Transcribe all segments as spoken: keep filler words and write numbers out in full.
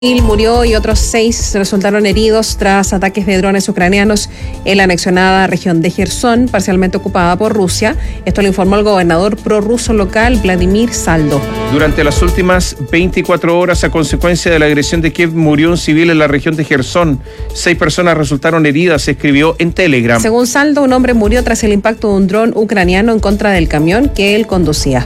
Murió y otros seis resultaron heridos tras ataques de drones ucranianos en la anexionada región de Jersón, parcialmente ocupada por Rusia. Esto lo informó el gobernador prorruso local, Vladimir Saldo. Durante las últimas veinticuatro horas, a consecuencia de la agresión de Kiev, murió un civil en la región de Jersón. Seis personas resultaron heridas, se escribió en Telegram. Según Saldo, un hombre murió tras el impacto de un dron ucraniano en contra del camión que él conducía.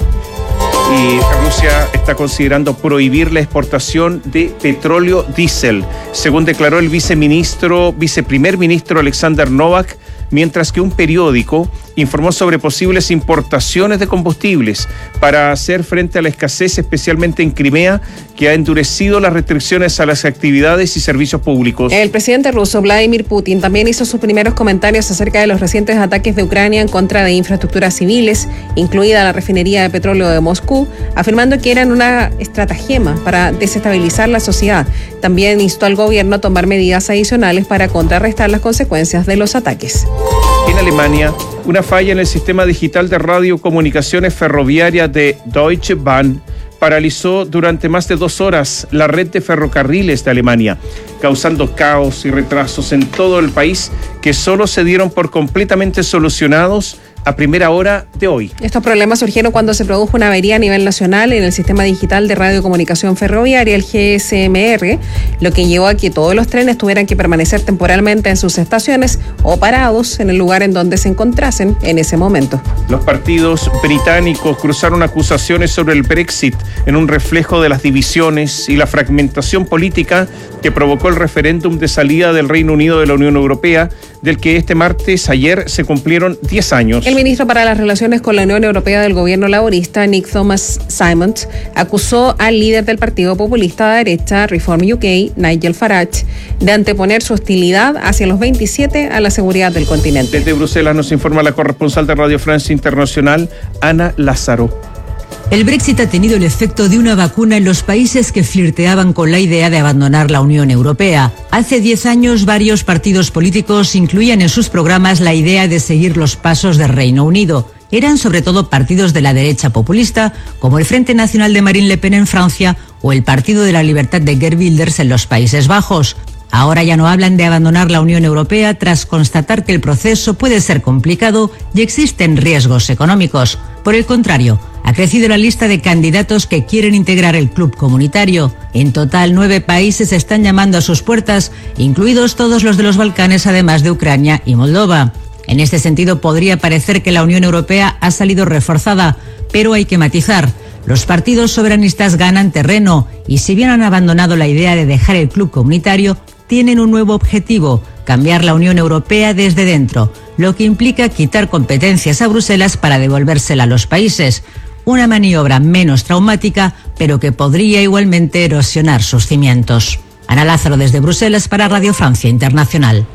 Y Rusia está considerando prohibir la exportación de petróleo diésel, según declaró el viceministro, viceprimer ministro Alexander Novak, mientras que un periódico informó sobre posibles importaciones de combustibles para hacer frente a la escasez, especialmente en Crimea, que ha endurecido las restricciones a las actividades y servicios públicos. El presidente ruso Vladimir Putin también hizo sus primeros comentarios acerca de los recientes ataques de Ucrania en contra de infraestructuras civiles, incluida la refinería de petróleo de Moscú, afirmando que eran una estratagema para desestabilizar la sociedad. También instó al gobierno a tomar medidas adicionales para contrarrestar las consecuencias de los ataques. En Alemania, una falla en el sistema digital de radiocomunicaciones ferroviaria de Deutsche Bahn paralizó durante más de dos horas la red de ferrocarriles de Alemania, causando caos y retrasos en todo el país que solo se dieron por completamente solucionados a primera hora de hoy. Estos problemas surgieron cuando se produjo una avería a nivel nacional en el sistema digital de radiocomunicación ferroviaria, el G S M R, lo que llevó a que todos los trenes tuvieran que permanecer temporalmente en sus estaciones o parados en el lugar en donde se encontrasen en ese momento. Los partidos británicos cruzaron acusaciones sobre el Brexit en un reflejo de las divisiones y la fragmentación política que provocó el referéndum de salida del Reino Unido de la Unión Europea, del que este martes, ayer, se cumplieron diez años. El ministro para las Relaciones con la Unión Europea del gobierno laborista, Nick Thomas Simons, acusó al líder del Partido Populista de derecha, Reform U K, Nigel Farage, de anteponer su hostilidad hacia los veintisiete a la seguridad del continente. Desde Bruselas nos informa la corresponsal de Radio Francia Internacional, Ana Lázaro. El Brexit ha tenido el efecto de una vacuna en los países que flirteaban con la idea de abandonar la Unión Europea. Hace diez años, varios partidos políticos incluían en sus programas la idea de seguir los pasos del Reino Unido. Eran sobre todo partidos de la derecha populista, como el Frente Nacional de Marine Le Pen en Francia o el Partido de la Libertad de Geert Wilders en los Países Bajos. Ahora ya no hablan de abandonar la Unión Europea tras constatar que el proceso puede ser complicado y existen riesgos económicos. Por el contrario, ha crecido la lista de candidatos que quieren integrar el club comunitario. En total, nueve países están llamando a sus puertas, incluidos todos los de los Balcanes, además de Ucrania y Moldova. En este sentido, podría parecer que la Unión Europea ha salido reforzada, pero hay que matizar. Los partidos soberanistas ganan terreno y, si bien han abandonado la idea de dejar el club comunitario, tienen un nuevo objetivo: cambiar la Unión Europea desde dentro, lo que implica quitar competencias a Bruselas para devolvérsela a los países. Una maniobra menos traumática, pero que podría igualmente erosionar sus cimientos. Ana Lázaro desde Bruselas para Radio Francia Internacional.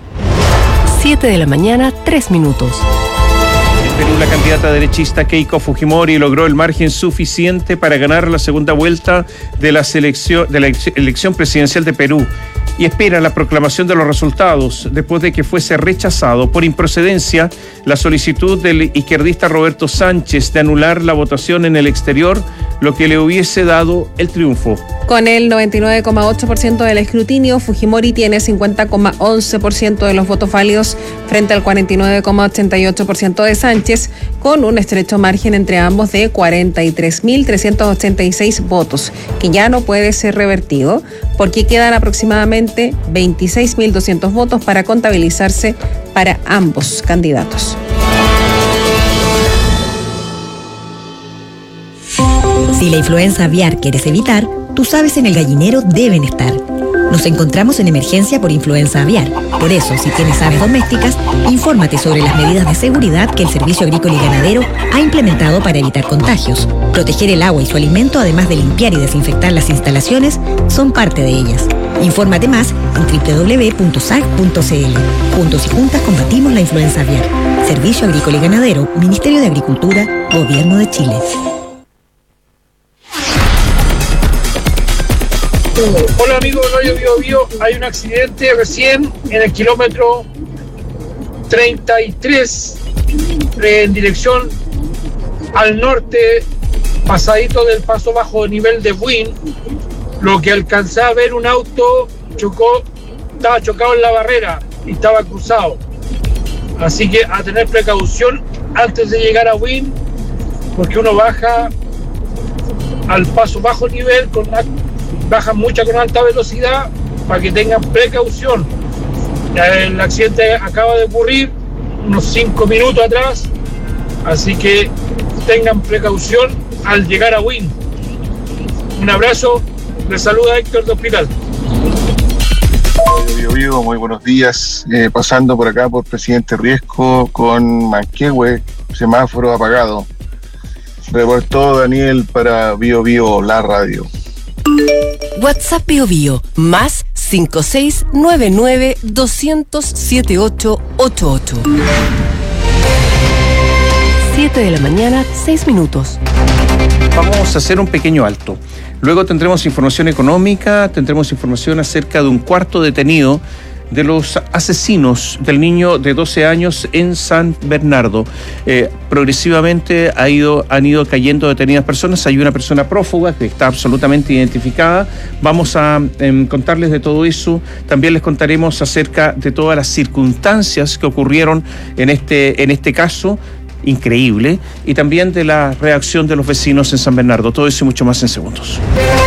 siete de la mañana, tres minutos. En Perú, la candidata derechista Keiko Fujimori logró el margen suficiente para ganar la segunda vuelta de la, selección, de la elección presidencial de Perú y espera la proclamación de los resultados después de que fuese rechazado por improcedencia la solicitud del izquierdista Roberto Sánchez de anular la votación en el exterior, lo que le hubiese dado el triunfo. Con el noventa y nueve coma ocho por ciento del escrutinio, Fujimori tiene cincuenta coma once por ciento de los votos válidos frente al cuarenta y nueve coma ochenta y ocho por ciento de Sánchez, con un estrecho margen entre ambos de cuarenta y tres mil trescientos ochenta y seis votos, que ya no puede ser revertido porque quedan aproximadamente veintiséis mil doscientos votos para contabilizarse para ambos candidatos. Si la influenza aviar quieres evitar, tus aves en el gallinero deben estar. Nos encontramos en emergencia por influenza aviar. Por eso, si tienes aves domésticas, infórmate sobre las medidas de seguridad que el Servicio Agrícola y Ganadero ha implementado para evitar contagios. Proteger el agua y su alimento, además de limpiar y desinfectar las instalaciones, son parte de ellas. Infórmate más en doble u doble u doble u punto s a g punto c l. Juntos y juntas combatimos la influenza aviar. Servicio Agrícola y Ganadero, Ministerio de Agricultura, Gobierno de Chile. Hola amigos de Radio Bio Bio, hay un accidente recién en el kilómetro treinta y tres en dirección al norte, pasadito del paso bajo de nivel de Buin, Lo que alcanzaba a ver, un auto chocó, estaba chocado en la barrera y estaba cruzado. Así que a tener precaución antes de llegar a Wynn, porque uno baja al paso bajo nivel, con una, baja mucha con alta velocidad, para que tengan precaución. El accidente acaba de ocurrir unos cinco minutos atrás, así que tengan precaución al llegar a Wynn. Un abrazo, les saluda Héctor de Hospital. Bio, bio, muy buenos días, eh, pasando por acá por Presidente Riesco con Manquehue, semáforo apagado. Reportó Daniel para Bio Bio, la radio. WhatsApp Bio Bio, más cinco seis nueve nueve dos cero cero siete ocho ocho ocho. siete de la mañana, seis minutos. Vamos a hacer un pequeño alto. Luego tendremos información económica, tendremos información acerca de un cuarto detenido de los asesinos del niño de doce años en San Bernardo. Eh, progresivamente ha ido, han ido cayendo detenidas personas. Hay una persona prófuga que está absolutamente identificada. Vamos a eh, contarles de todo eso. También les contaremos acerca de todas las circunstancias que ocurrieron en este, en este caso. Increíble, y también de la reacción de los vecinos en San Bernardo. Todo eso y mucho más en segundos.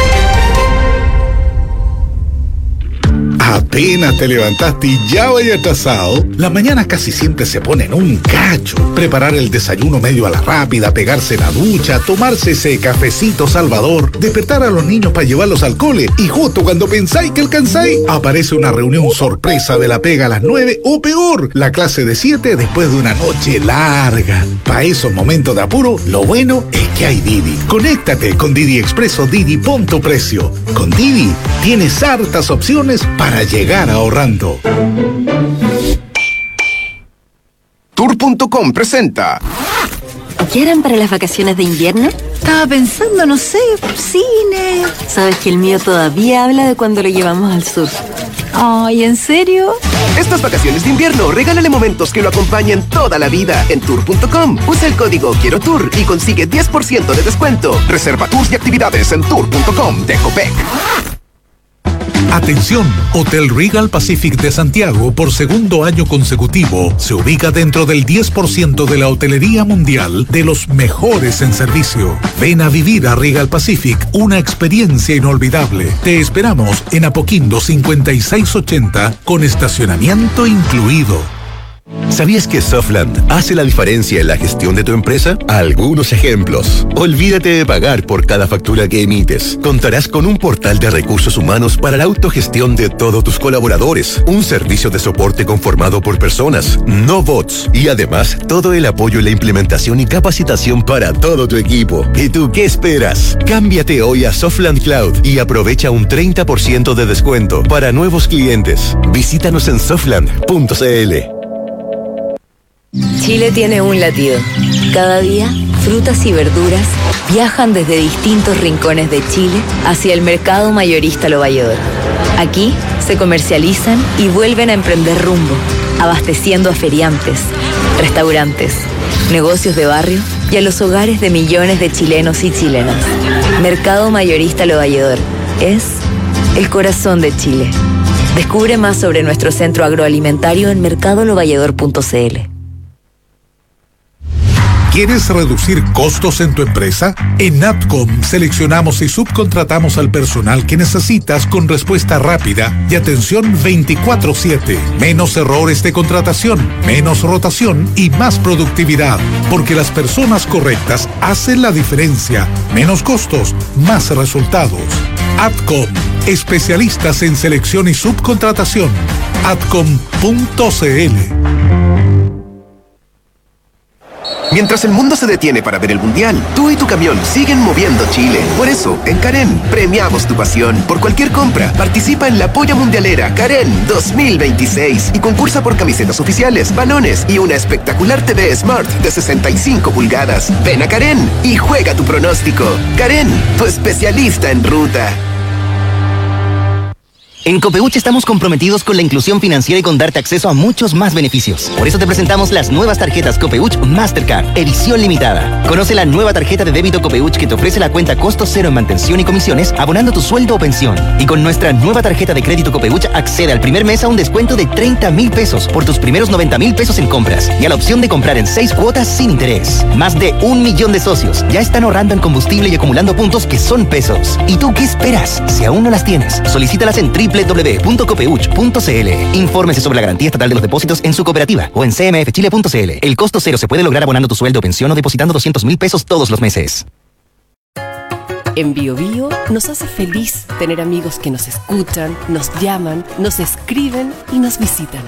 Apenas te levantaste y ya vaya atrasado. Las mañanas casi siempre se ponen un cacho. Preparar el desayuno medio a la rápida, pegarse la ducha, tomarse ese cafecito salvador, despertar a los niños para llevarlos al cole, y justo cuando pensáis que alcanzáis, aparece una reunión sorpresa de la pega a las nueve, o peor, la clase de siete después de una noche larga. Para esos momentos de apuro, lo bueno es que hay Didi. Conéctate con Didi Expreso Didi Punto Precio. Con Didi tienes hartas opciones para llegar ahorrando. Tour punto com presenta. ¿Qué harán para las vacaciones de invierno? Estaba pensando, no sé, cine. Sabes que el mío todavía habla de cuando lo llevamos al sur. Ay, ¿en serio? Estas vacaciones de invierno, regálale momentos que lo acompañen toda la vida en Tour punto com. Usa el código Quiero Tour y consigue diez por ciento de descuento. Reserva tours y actividades en Tour punto com de Copec. Atención, Hotel Regal Pacific de Santiago, por segundo año consecutivo, se ubica dentro del diez por ciento de la hotelería mundial de los mejores en servicio. Ven a vivir a Regal Pacific una experiencia inolvidable. Te esperamos en Apoquindo cincuenta y seis ochenta con estacionamiento incluido. ¿Sabías que Softland hace la diferencia en la gestión de tu empresa? Algunos ejemplos. Olvídate de pagar por cada factura que emites. Contarás con un portal de recursos humanos para la autogestión de todos tus colaboradores, un servicio de soporte conformado por personas, no bots, y además todo el apoyo en la implementación y capacitación para todo tu equipo. ¿Y tú qué esperas? Cámbiate hoy a Softland Cloud y aprovecha un treinta por ciento de descuento para nuevos clientes. Visítanos en softland punto c l. Chile tiene un latido. Cada día, frutas y verduras viajan desde distintos rincones de Chile hacia el mercado mayorista Lo Valledor. Aquí se comercializan y vuelven a emprender rumbo, abasteciendo a feriantes, restaurantes, negocios de barrio y a los hogares de millones de chilenos y chilenas. Mercado Mayorista Lo Valledor es el corazón de Chile. Descubre más sobre nuestro centro agroalimentario en mercado lo valledor punto c l. ¿Quieres reducir costos en tu empresa? En Natcom seleccionamos y subcontratamos al personal que necesitas con respuesta rápida y atención veinticuatro siete. Menos errores de contratación, menos rotación y más productividad. Porque las personas correctas hacen la diferencia. Menos costos, más resultados. Atcom, especialistas en selección y subcontratación. atcom punto c l. Mientras el mundo se detiene para ver el Mundial, tú y tu camión siguen moviendo Chile. Por eso, en Karen, premiamos tu pasión. Por cualquier compra, participa en la Polla Mundialera Karen dos mil veintiséis y concursa por camisetas oficiales, balones y una espectacular T V Smart de sesenta y cinco pulgadas. Ven a Karen y juega tu pronóstico. Karen, tu especialista en ruta. En Copeuch estamos comprometidos con la inclusión financiera y con darte acceso a muchos más beneficios. Por eso te presentamos las nuevas tarjetas Copeuch Mastercard, edición limitada. Conoce la nueva tarjeta de débito Copeuch que te ofrece la cuenta costo cero en mantención y comisiones, abonando tu sueldo o pensión. Y con nuestra nueva tarjeta de crédito Copeuch accede al primer mes a un descuento de treinta mil pesos por tus primeros noventa mil pesos en compras y a la opción de comprar en seis cuotas sin interés. Más de un millón de socios ya están ahorrando en combustible y acumulando puntos que son pesos. ¿Y tú qué esperas? Si aún no las tienes, solicítalas en doble u doble u doble u punto copeuch punto c l. Infórmese sobre la garantía estatal de los depósitos en su cooperativa o en c m f chile punto c l. El costo cero se puede lograr abonando tu sueldo o pensión o depositando doscientos mil pesos todos los meses. En Bio Bio nos hace feliz tener amigos que nos escuchan, nos llaman, nos escriben y nos visitan.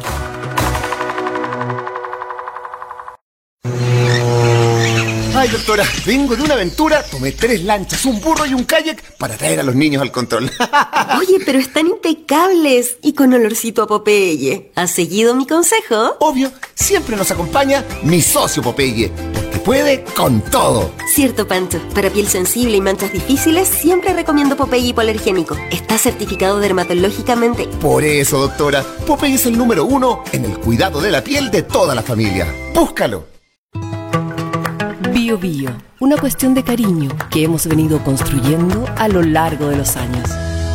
Ay, doctora, vengo de una aventura, tomé tres lanchas, un burro y un kayak para traer a los niños al control. Oye, pero están impecables y con olorcito a Popeye. ¿Has seguido mi consejo? Obvio, siempre nos acompaña mi socio Popeye, porque puede con todo. Cierto, Pancho. Para piel sensible y manchas difíciles, siempre recomiendo Popeye hipoalergénico. Está certificado dermatológicamente. Por eso, doctora, Popeye es el número uno en el cuidado de la piel de toda la familia. Búscalo. Bio Bio, una cuestión de cariño que hemos venido construyendo a lo largo de los años.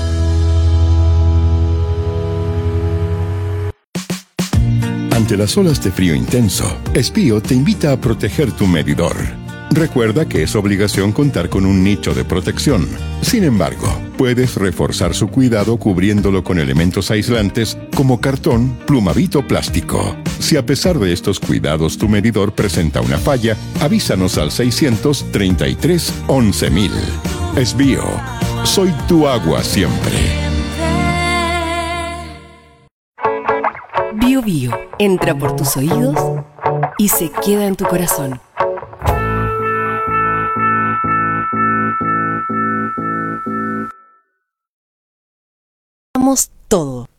Ante las olas de frío intenso, Espío te invita a proteger tu medidor. Recuerda que es obligación contar con un nicho de protección. Sin embargo, puedes reforzar su cuidado cubriéndolo con elementos aislantes como cartón, plumavit o plástico. Si a pesar de estos cuidados tu medidor presenta una falla, avísanos al seiscientos treinta y tres once mil. Espío, soy tu agua siempre. Bio Bio entra por tus oídos y se queda en tu corazón. Todo.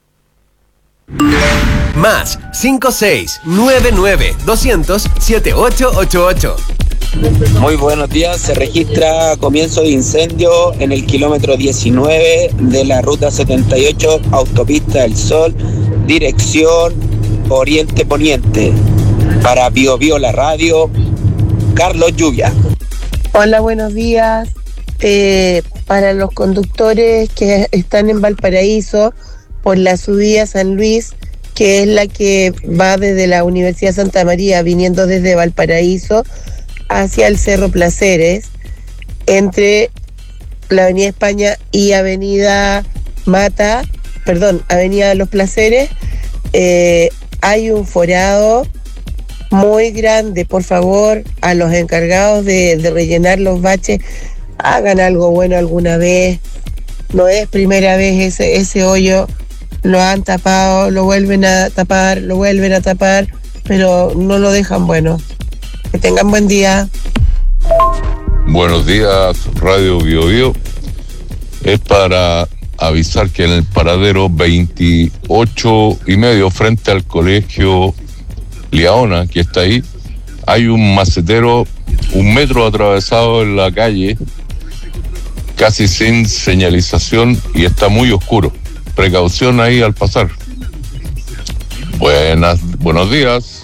Más cinco seis nueve nueve doscientos setenta y ocho ochenta y ocho. Muy buenos días. Se registra comienzo de incendio en el kilómetro diecinueve de la ruta setenta y ocho, autopista del Sol, dirección oriente-poniente. Para Bio Bio la radio, Carlos Lluvia. Hola, buenos días. Eh, para los conductores que están en Valparaíso por la subida San Luis, que es la que va desde la Universidad Santa María viniendo desde Valparaíso hacia el Cerro Placeres, entre la Avenida España y Avenida Mata, perdón, Avenida Los Placeres, eh, hay un forado muy grande. Por favor, a los encargados de, de rellenar los baches, hagan algo bueno alguna vez. No es primera vez ese, ese hoyo, lo han tapado, lo vuelven a tapar, lo vuelven a tapar, pero no lo dejan bueno. Que tengan buen día. Buenos días, Radio Bio Bio. Es para avisar que en el paradero veintiocho y medio, frente al colegio Liaona, que está ahí, hay un macetero un metro atravesado en la calle, casi sin señalización, y está muy oscuro. Precaución ahí al pasar. Buenas, buenos días.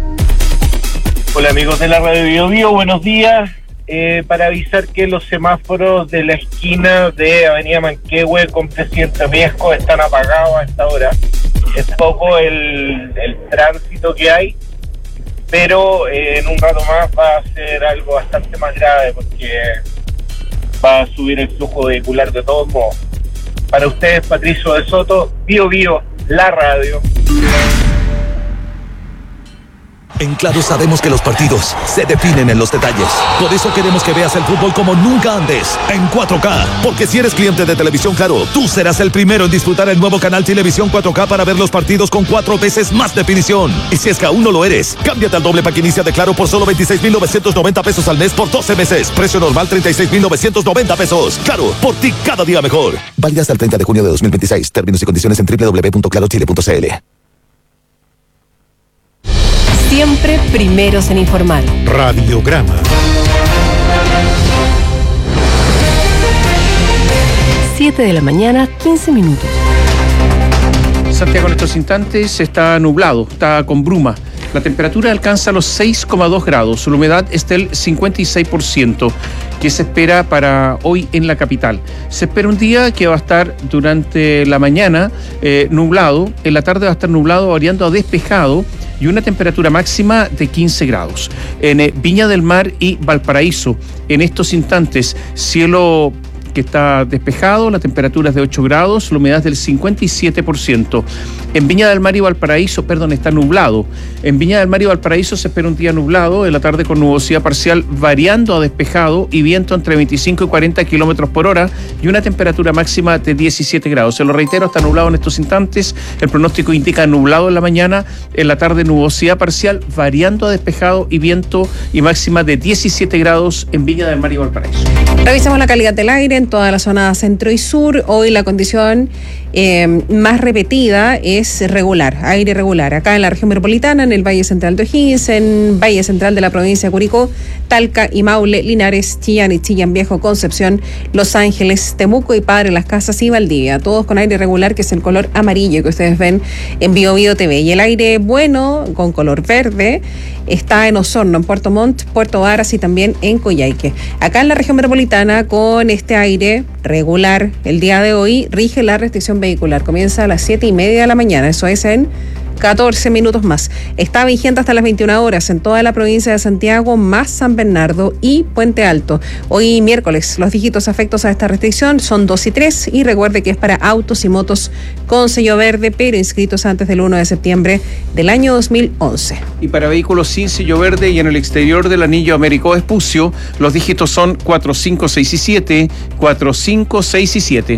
Hola amigos de la Radio Bio Bio, buenos días. Eh, para avisar que los semáforos de la esquina de Avenida Manquehue con Presidente Riesco están apagados a esta hora. Es poco el, el tránsito que hay, pero eh, en un rato más va a ser algo bastante más grave porque va a subir el flujo vehicular de todos modos. Para ustedes, Patricio de Soto, Bio Bio, la radio. En Claro sabemos que los partidos se definen en los detalles. Por eso queremos que veas el fútbol como nunca antes, en cuatro K. Porque si eres cliente de Televisión Claro, tú serás el primero en disfrutar el nuevo canal Televisión cuatro K para ver los partidos con cuatro veces más definición. Y si es que aún no lo eres, cámbiate al doble pack inicia de Claro por solo veintiséis mil novecientos noventa pesos al mes por doce meses. Precio normal treinta y seis mil novecientos noventa pesos. Claro, por ti cada día mejor. Válida hasta el treinta de junio de dos mil veintiséis. Términos y condiciones en doble u doble u doble u punto claro chile punto c l. Siempre primeros en informar. Radiograma. siete de la mañana, quince minutos. Santiago en estos instantes está nublado, está con bruma. La temperatura alcanza los seis coma dos grados, la humedad es del cincuenta y seis por ciento. ¿Qué se espera para hoy en la capital? Se espera un día que va a estar durante la mañana eh, nublado, en la tarde va a estar nublado variando a despejado y una temperatura máxima de quince grados. En eh, Viña del Mar y Valparaíso, en estos instantes, cielo que está despejado, la temperatura es de ocho grados, la humedad es del cincuenta y siete por ciento. En Viña del Mar y Valparaíso, perdón, está nublado. En Viña del Mar y Valparaíso se espera un día nublado, en la tarde con nubosidad parcial variando a despejado y viento entre veinticinco y cuarenta kilómetros por hora y una temperatura máxima de diecisiete grados. Se lo reitero, está nublado en estos instantes. El pronóstico indica nublado en la mañana, en la tarde nubosidad parcial variando a despejado y viento y máxima de diecisiete grados en Viña del Mar y Valparaíso. Revisamos la calidad del aire en toda la zona centro y sur. Hoy la condición eh, más repetida es regular, aire regular. Acá en la región metropolitana, en el Valle Central de O'Higgins, en Valle Central de la provincia de Curicó, Talca y Maule, Linares, Chillán y Chillán Viejo, Concepción, Los Ángeles, Temuco y Padre Las Casas y Valdivia. Todos con aire regular, que es el color amarillo que ustedes ven en Bio Bio T V. Y el aire bueno, con color verde, está en Osorno, en Puerto Montt, Puerto Varas y también en Coyhaique. Acá en la región metropolitana, con este aire regular, el día de hoy rige la restricción vehicular. Comienza a las siete y media de la mañana, eso es en catorce minutos más. Está vigente hasta las veintiuna horas en toda la provincia de Santiago, más San Bernardo y Puente Alto. Hoy miércoles, los dígitos afectos a esta restricción son dos y tres, y recuerde que es para autos y motos con sello verde, pero inscritos antes del uno de septiembre del año dos mil once. Y para vehículos sin sello verde y en el exterior del anillo Américo Vespucio, los dígitos son cuatro, cinco, seis y siete, cuatro, cinco, seis y siete.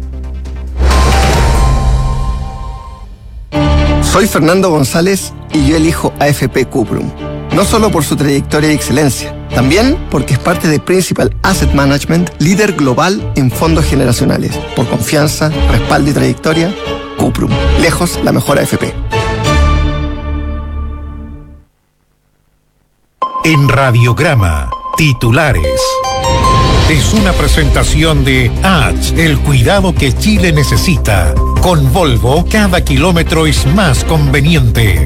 Soy Fernando González y yo elijo A F P Cuprum. No solo por su trayectoria y excelencia, también porque es parte de Principal Asset Management, líder global en fondos generacionales. Por confianza, respaldo y trayectoria, Cuprum. Lejos la mejor A F P. En Radiograma, titulares. Es una presentación de A T S, el cuidado que Chile necesita. Con Volvo, cada kilómetro es más conveniente.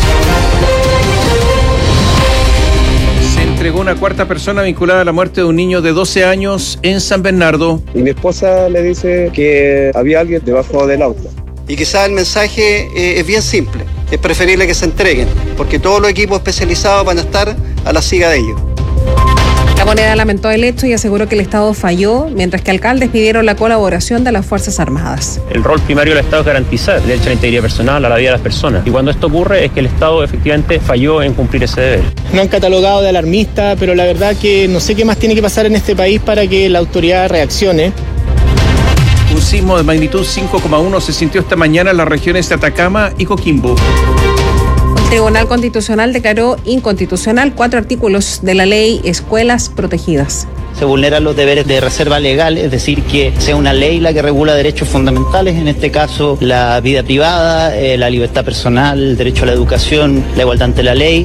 Se entregó una cuarta persona vinculada a la muerte de un niño de doce años en San Bernardo. Y mi esposa me dice que había alguien debajo del auto. Y quizás el mensaje eh, es bien simple. Es preferible que se entreguen, porque todos los equipos especializados van a estar a la siga de ellos. La Moneda lamentó el hecho y aseguró que el Estado falló, mientras que alcaldes pidieron la colaboración de las Fuerzas Armadas. El rol primario del Estado es garantizar el derecho a la integridad personal, a la vida de las personas. Y cuando esto ocurre es que el Estado efectivamente falló en cumplir ese deber. No han catalogado de alarmista, pero la verdad que no sé qué más tiene que pasar en este país para que la autoridad reaccione. Un sismo de magnitud cinco coma uno se sintió esta mañana en las regiones de Atacama y Coquimbo. El Tribunal Constitucional declaró inconstitucional cuatro artículos de la ley Escuelas Protegidas. Se vulneran los deberes de reserva legal, es decir, que sea una ley la que regula derechos fundamentales, en este caso la vida privada, eh, la libertad personal, el derecho a la educación, la igualdad ante la ley.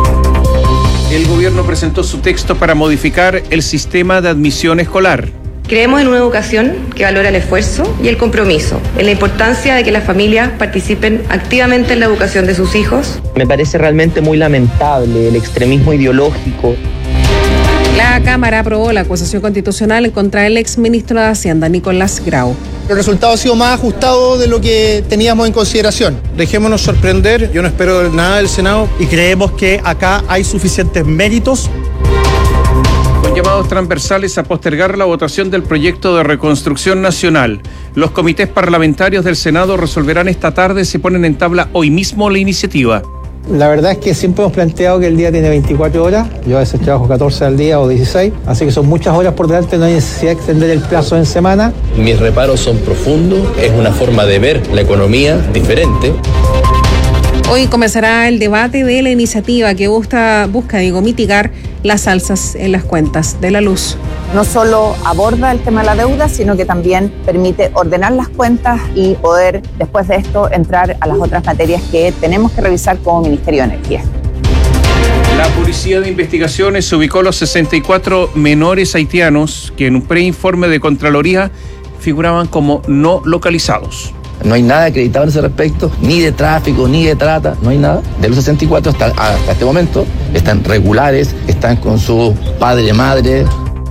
El gobierno presentó su texto para modificar el sistema de admisión escolar. Creemos en una educación que valora el esfuerzo y el compromiso, en la importancia de que las familias participen activamente en la educación de sus hijos. Me parece realmente muy lamentable el extremismo ideológico. La Cámara aprobó la acusación constitucional contra el exministro de Hacienda, Nicolás Grau. El resultado ha sido más ajustado de lo que teníamos en consideración. Dejémonos sorprender, yo no espero nada del Senado y creemos que acá hay suficientes méritos. Con llamados transversales a postergar la votación del proyecto de reconstrucción nacional. Los comités parlamentarios del Senado resolverán esta tarde si ponen en tabla hoy mismo la iniciativa. La verdad es que siempre hemos planteado que el día tiene veinticuatro horas. Yo a veces trabajo catorce al día o dieciséis, así que son muchas horas por delante, no hay necesidad de extender el plazo en semana. Mis reparos son profundos, es una forma de ver la economía diferente. Hoy comenzará el debate de la iniciativa que busca, busca digo, mitigar las alzas en las cuentas de la luz. No solo aborda el tema de la deuda, sino que también permite ordenar las cuentas y poder, después de esto, entrar a las otras materias que tenemos que revisar como Ministerio de Energía. La Policía de Investigaciones ubicó los sesenta y cuatro menores haitianos que en un preinforme de Contraloría figuraban como no localizados. No hay nada acreditado en ese respecto, ni de tráfico, ni de trata, no hay nada. De los sesenta y cuatro hasta, hasta este momento están regulares, están con su padre, madre.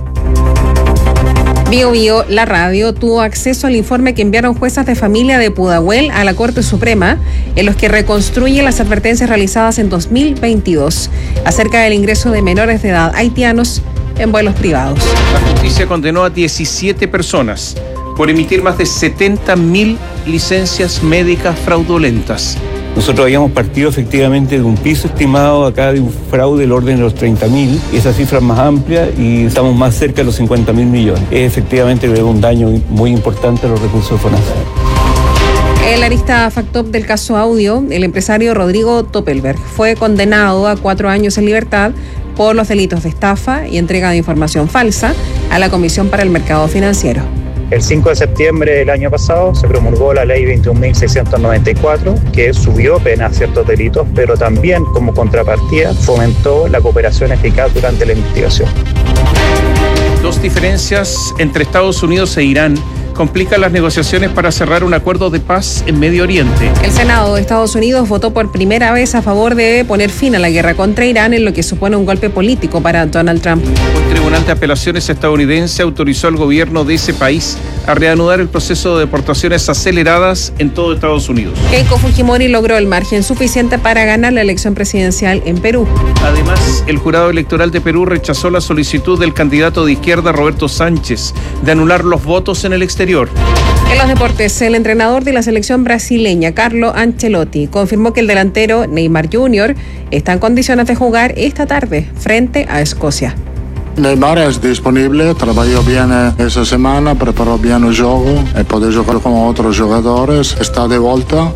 Bio Bio, la radio, tuvo acceso al informe que enviaron juezas de familia de Pudahuel a la Corte Suprema, en los que reconstruyen las advertencias realizadas en dos mil veintidós acerca del ingreso de menores de edad haitianos en vuelos privados. La justicia condenó a diecisiete personas por emitir más de setenta mil licencias médicas fraudulentas. Nosotros habíamos partido efectivamente de un piso estimado acá de un fraude del orden de los treinta mil, esa cifra es más amplia y estamos más cerca de los cincuenta mil millones. Es efectivamente un daño muy importante a los recursos de FONASA. El arista Factop del caso Audio, el empresario Rodrigo Toppelberg, fue condenado a cuatro años en libertad por los delitos de estafa y entrega de información falsa a la Comisión para el Mercado Financiero. El cinco de septiembre del año pasado se promulgó la ley veintiún mil seiscientos noventa y cuatro, que subió pena a ciertos delitos, pero también como contrapartida fomentó la cooperación eficaz durante la investigación. Dos diferencias entre Estados Unidos e Irán complican las negociaciones para cerrar un acuerdo de paz en Medio Oriente. El Senado de Estados Unidos votó por primera vez a favor de poner fin a la guerra contra Irán, en lo que supone un golpe político para Donald Trump. Un tribunal de apelaciones estadounidense autorizó al gobierno de ese país a reanudar el proceso de deportaciones aceleradas en todo Estados Unidos. Keiko Fujimori logró el margen suficiente para ganar la elección presidencial en Perú. Además, el jurado electoral de Perú rechazó la solicitud del candidato de izquierda Roberto Sánchez de anular los votos en el exterior. En los deportes, el entrenador de la selección brasileña, Carlo Ancelotti, confirmó que el delantero Neymar junior está en condiciones de jugar esta tarde frente a Escocia. Neymar es disponible, trabajó bien esa semana, preparó bien el juego, puede jugar con otros jugadores, está de vuelta.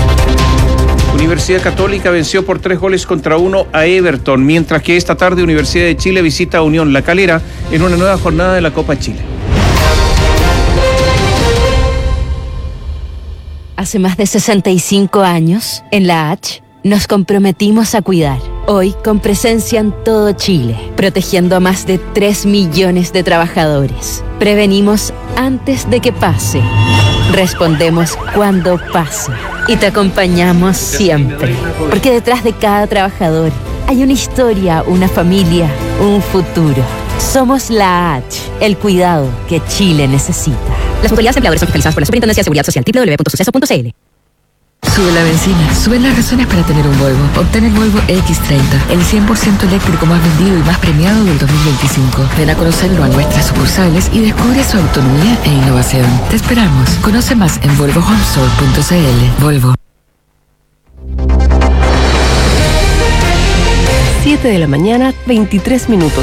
Universidad Católica venció por tres goles contra uno a Everton, mientras que esta tarde Universidad de Chile visita a Unión La Calera en una nueva jornada de la Copa Chile. Hace más de sesenta y cinco años, en la H, nos comprometimos a cuidar. Hoy, con presencia en todo Chile, protegiendo a más de tres millones de trabajadores. Prevenimos antes de que pase. Respondemos cuando pase. Y te acompañamos siempre. Porque detrás de cada trabajador hay una historia, una familia, un futuro. Somos la H, el cuidado que Chile necesita. Las mutualidades empleadores son fiscalizadas por la Superintendencia de Seguridad Social, doble u doble u doble u punto suceso punto c l. Sube la benzina, suben las razones para tener un Volvo. Obtén el Volvo equis treinta, el cien por ciento eléctrico más vendido y más premiado del dos mil veinticinco. Ven a conocerlo a nuestras sucursales y descubre su autonomía e innovación. Te esperamos. Conoce más en volvo home store punto c l. Volvo. siete de la mañana, veintitrés minutos.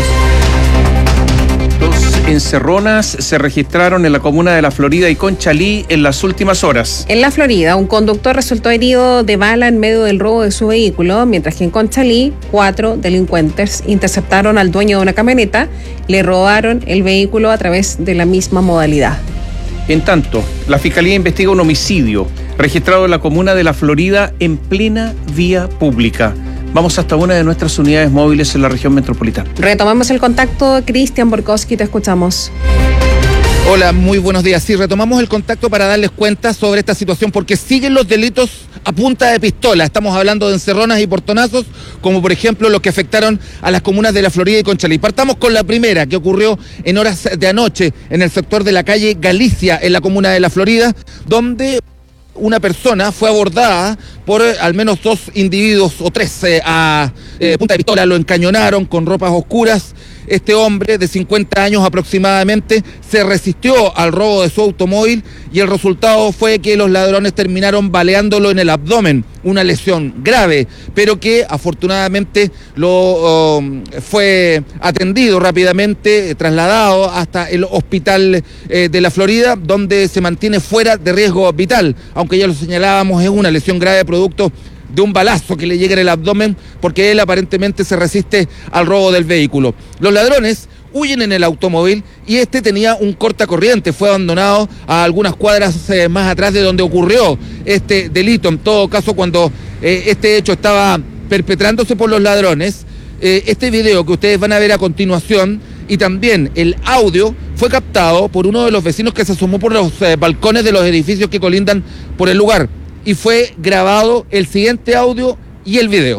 Dos encerronas se registraron en la comuna de La Florida y Conchalí en las últimas horas. En La Florida, un conductor resultó herido de bala en medio del robo de su vehículo, mientras que en Conchalí, cuatro delincuentes interceptaron al dueño de una camioneta, le robaron el vehículo a través de la misma modalidad. En tanto, la Fiscalía investiga un homicidio registrado en la comuna de La Florida en plena vía pública. Vamos hasta una de nuestras unidades móviles en la región metropolitana. Retomamos el contacto. Cristian Borkowski, te escuchamos. Hola, muy buenos días. Sí, retomamos el contacto para darles cuenta sobre esta situación, porque siguen los delitos a punta de pistola. Estamos hablando de encerronas y portonazos, como por ejemplo los que afectaron a las comunas de La Florida y Conchalí. Partamos con la primera, que ocurrió en horas de anoche en el sector de la calle Galicia, en la comuna de La Florida, donde una persona fue abordada por eh, al menos dos individuos o tres eh, a eh, punta de pistola, lo encañonaron con ropas oscuras. Este hombre de cincuenta años aproximadamente se resistió al robo de su automóvil y el resultado fue que los ladrones terminaron baleándolo en el abdomen, una lesión grave, pero que afortunadamente lo um, fue atendido rápidamente, trasladado hasta el hospital eh, de La Florida, donde se mantiene fuera de riesgo vital, aunque ya lo señalábamos, es una lesión grave producto de un balazo que le llega en el abdomen, porque él aparentemente se resiste al robo del vehículo. Los ladrones huyen en el automóvil y este tenía un cortacorriente, fue abandonado a algunas cuadras eh, más atrás de donde ocurrió este delito. En todo caso, cuando eh, este hecho estaba perpetrándose por los ladrones, eh, este video que ustedes van a ver a continuación y también el audio fue captado por uno de los vecinos que se asomó por los eh, balcones de los edificios que colindan por el lugar. Y fue grabado el siguiente audio y el video.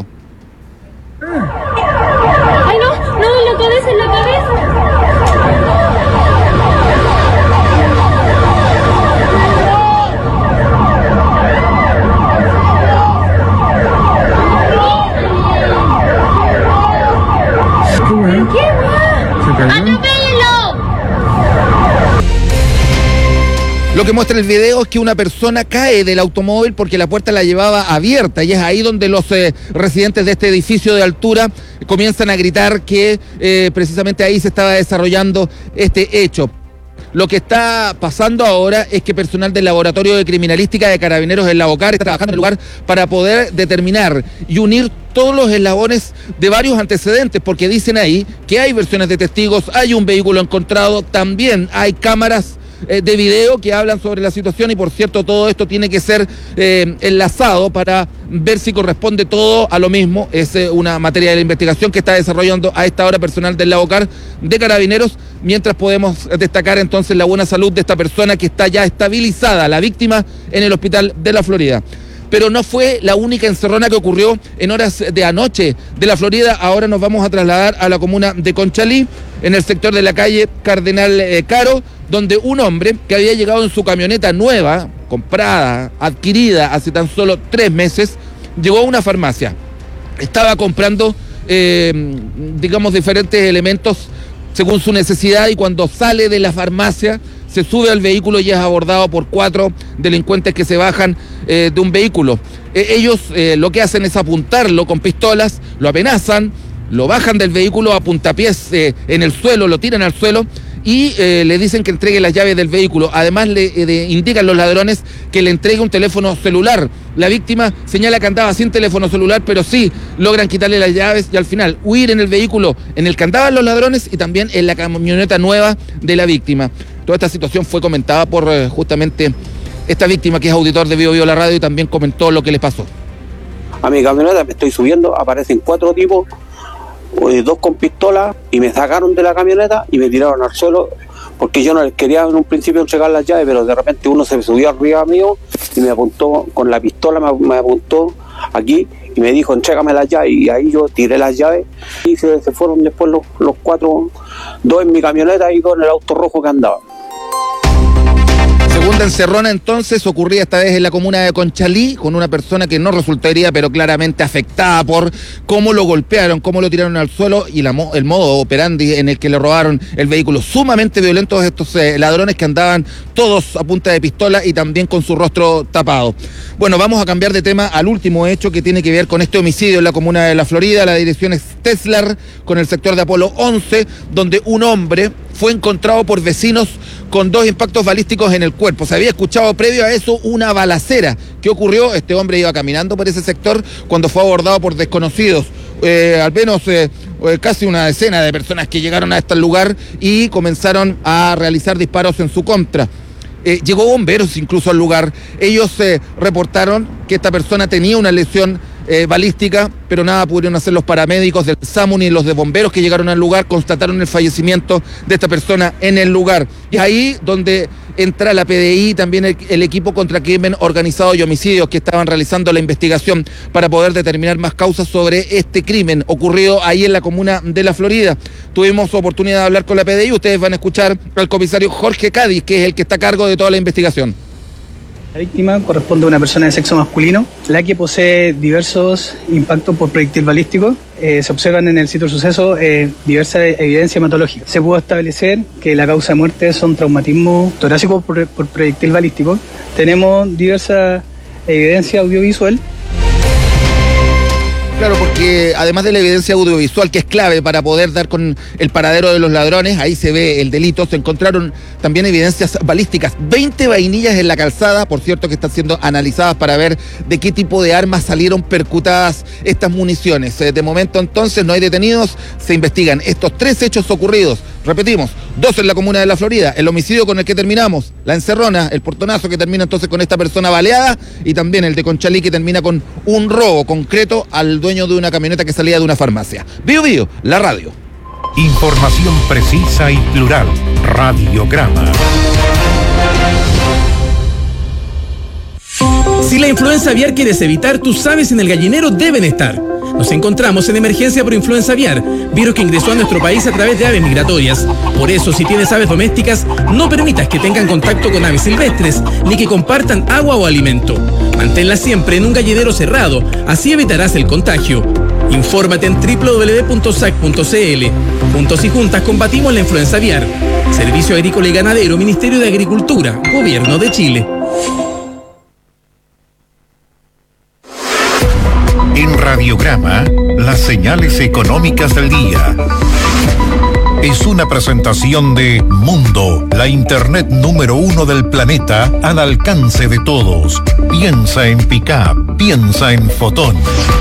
¡Ay, no! ¡No! ¡En la cabeza! ¡En la cabeza! ¿Qué? ¡Atropéllalo! Lo que muestra el video es que una persona cae del automóvil porque la puerta la llevaba abierta y es ahí donde los eh, residentes de este edificio de altura comienzan a gritar que eh, precisamente ahí se estaba desarrollando este hecho. Lo que está pasando ahora es que personal del Laboratorio de Criminalística de Carabineros en La Bocar está trabajando en el lugar para poder determinar y unir todos los eslabones de varios antecedentes, porque dicen ahí que hay versiones de testigos, hay un vehículo encontrado, también hay cámaras eh, de video que hablan sobre la situación y por cierto todo esto tiene que ser eh, enlazado para ver si corresponde todo a lo mismo. Es eh, una materia de la investigación que está desarrollando a esta hora personal del Labocar de Carabineros, mientras podemos destacar entonces la buena salud de esta persona que está ya estabilizada, la víctima en el hospital de la Florida. Pero no fue la única encerrona que ocurrió en horas de anoche de la Florida. Ahora nos vamos a trasladar a la comuna de Conchalí, en el sector de la calle Cardenal eh, Caro, donde un hombre que había llegado en su camioneta nueva, comprada, adquirida hace tan solo tres meses, llegó a una farmacia. Estaba comprando, eh, digamos, diferentes elementos según su necesidad y cuando sale de la farmacia se sube al vehículo y es abordado por cuatro delincuentes que se bajan eh, de un vehículo. Eh, ellos eh, lo que hacen es apuntarlo con pistolas, lo amenazan, lo bajan del vehículo a puntapiés eh, en el suelo, lo tiran al suelo y eh, le dicen que entregue las llaves del vehículo. Además le eh, de, indican los ladrones que le entregue un teléfono celular. La víctima señala que andaba sin teléfono celular, pero sí logran quitarle las llaves y al final huir en el vehículo en el que andaban los ladrones y también en la camioneta nueva de la víctima. Toda esta situación fue comentada por eh, justamente esta víctima que es auditor de Bio Bio La Radio y también comentó lo que les pasó. A mi camioneta me estoy subiendo, aparecen cuatro tipos, dos con pistola y me sacaron de la camioneta y me tiraron al suelo porque yo no les quería en un principio entregar las llaves, pero de repente uno se subió arriba mío y me apuntó con la pistola, me, me apuntó aquí y me dijo entrégame las llaves y ahí yo tiré las llaves y se, se fueron después los, los cuatro, dos en mi camioneta y dos en el auto rojo que andaba. Segunda encerrona entonces ocurría esta vez en la comuna de Conchalí con una persona que no resultó herida pero claramente afectada por cómo lo golpearon, cómo lo tiraron al suelo y la, el modo operandi en el que le robaron el vehículo. Sumamente violentos estos eh, ladrones que andaban todos a punta de pistola y también con su rostro tapado. Bueno, vamos a cambiar de tema al último hecho que tiene que ver con este homicidio en la comuna de La Florida. La dirección es Teslar con el sector de Apolo once, donde un hombre fue encontrado por vecinos con dos impactos balísticos en el cuerpo. Se había escuchado previo a eso una balacera. ¿Qué ocurrió? Este hombre iba caminando por ese sector cuando fue abordado por desconocidos. Eh, al menos eh, casi una decena de personas que llegaron a este lugar y comenzaron a realizar disparos en su contra. Eh, llegó bomberos incluso al lugar. Ellos eh, reportaron que esta persona tenía una lesión eh, balística, pero nada pudieron hacer los paramédicos del SAMU ni los de bomberos que llegaron al lugar, constataron el fallecimiento de esta persona en el lugar. Y ahí donde entra la P D I, también el, el equipo contra crimen organizado y homicidios que estaban realizando la investigación para poder determinar más causas sobre este crimen ocurrido ahí en la comuna de La Florida. Tuvimos oportunidad de hablar con la P D I, ustedes van a escuchar al comisario Jorge Cádiz, que es el que está a cargo de toda la investigación. La víctima corresponde a una persona de sexo masculino, la que posee diversos impactos por proyectil balístico. Eh, se observan en el sitio del suceso eh, diversas evidencias hematológicas. Se pudo establecer que la causa de muerte son traumatismos torácicos por, por proyectil balístico. Tenemos diversa evidencia audiovisual. Claro, porque además de la evidencia audiovisual, que es clave para poder dar con el paradero de los ladrones, ahí se ve el delito, se encontraron también evidencias balísticas, veinte vainillas en la calzada, por cierto que están siendo analizadas para ver de qué tipo de armas salieron percutadas estas municiones. De momento entonces no hay detenidos, se investigan estos tres hechos ocurridos, repetimos, dos en la comuna de La Florida, el homicidio con el que terminamos, la encerrona, el portonazo que termina entonces con esta persona baleada y también el de Conchalí que termina con un robo concreto al dueño de una camioneta que salía de una farmacia. Bio Bio, la radio. Información precisa y plural. Radiograma. Si la influenza aviar quieres evitar, tus aves en el gallinero deben estar. Nos encontramos en emergencia por influenza aviar, virus que ingresó a nuestro país a través de aves migratorias. Por eso, si tienes aves domésticas, no permitas que tengan contacto con aves silvestres, ni que compartan agua o alimento. Manténlas siempre en un gallinero cerrado, así evitarás el contagio. Infórmate en doble u doble u doble u punto sac punto c l. Juntos y juntas combatimos la influenza aviar. Servicio Agrícola y Ganadero, Ministerio de Agricultura, Gobierno de Chile. En Radiograma, las señales económicas del día. Es una presentación de Mundo, la internet número uno del planeta al alcance de todos. Piensa en Pickup, piensa en Fotón.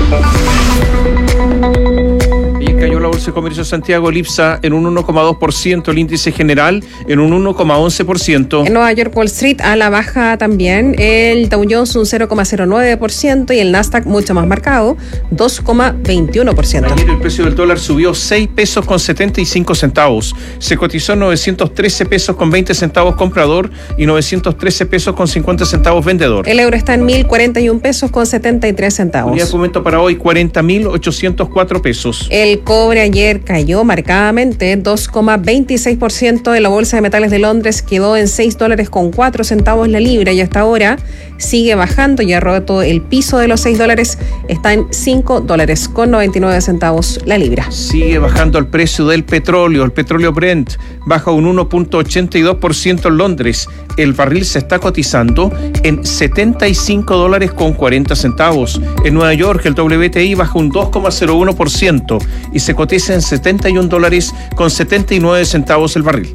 Cayó la Bolsa de Comercio de Santiago, el IPSA, en un uno coma dos por ciento, el índice general en un uno coma once por ciento. En Nueva York, Wall Street a la baja también, el Dow Jones un cero coma cero nueve por ciento y el Nasdaq mucho más marcado, dos coma veintiuno por ciento. Ayer el precio del dólar subió seis pesos con setenta y cinco centavos. Se cotizó novecientos trece pesos con veinte centavos comprador y novecientos trece pesos con cincuenta centavos vendedor. El euro está en mil cuarenta y un pesos con setenta y tres centavos. Unidad de fomento para hoy, cuarenta mil ochocientos cuatro pesos. El cobre ayer cayó marcadamente, dos coma veintiséis por ciento. En la Bolsa de Metales de Londres quedó en seis dólares con cuatro centavos la libra y hasta ahora sigue bajando, ya ha roto el piso de los seis dólares, está en cinco dólares con noventa y nueve centavos la libra. Sigue bajando el precio del petróleo, el petróleo Brent baja un uno coma ochenta y dos por ciento en Londres. El barril se está cotizando en setenta y cinco dólares con cuarenta centavos. En Nueva York el W T I baja un dos coma cero uno por ciento y se cotiza en setenta y un dólares con setenta y nueve centavos el barril.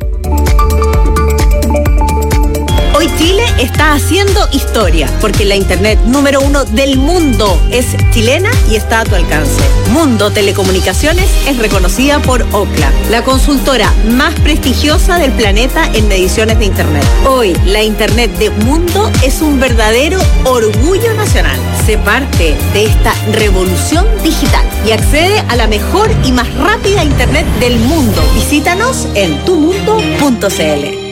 Hoy Chile está haciendo historia, porque la internet número uno del mundo es chilena y está a tu alcance. Mundo Telecomunicaciones es reconocida por Ookla, la consultora más prestigiosa del planeta en mediciones de internet. Hoy, la internet de Mundo es un verdadero orgullo nacional. Sé parte de esta revolución digital y accede a la mejor y más rápida internet del mundo. Visítanos en tu mundo punto c l.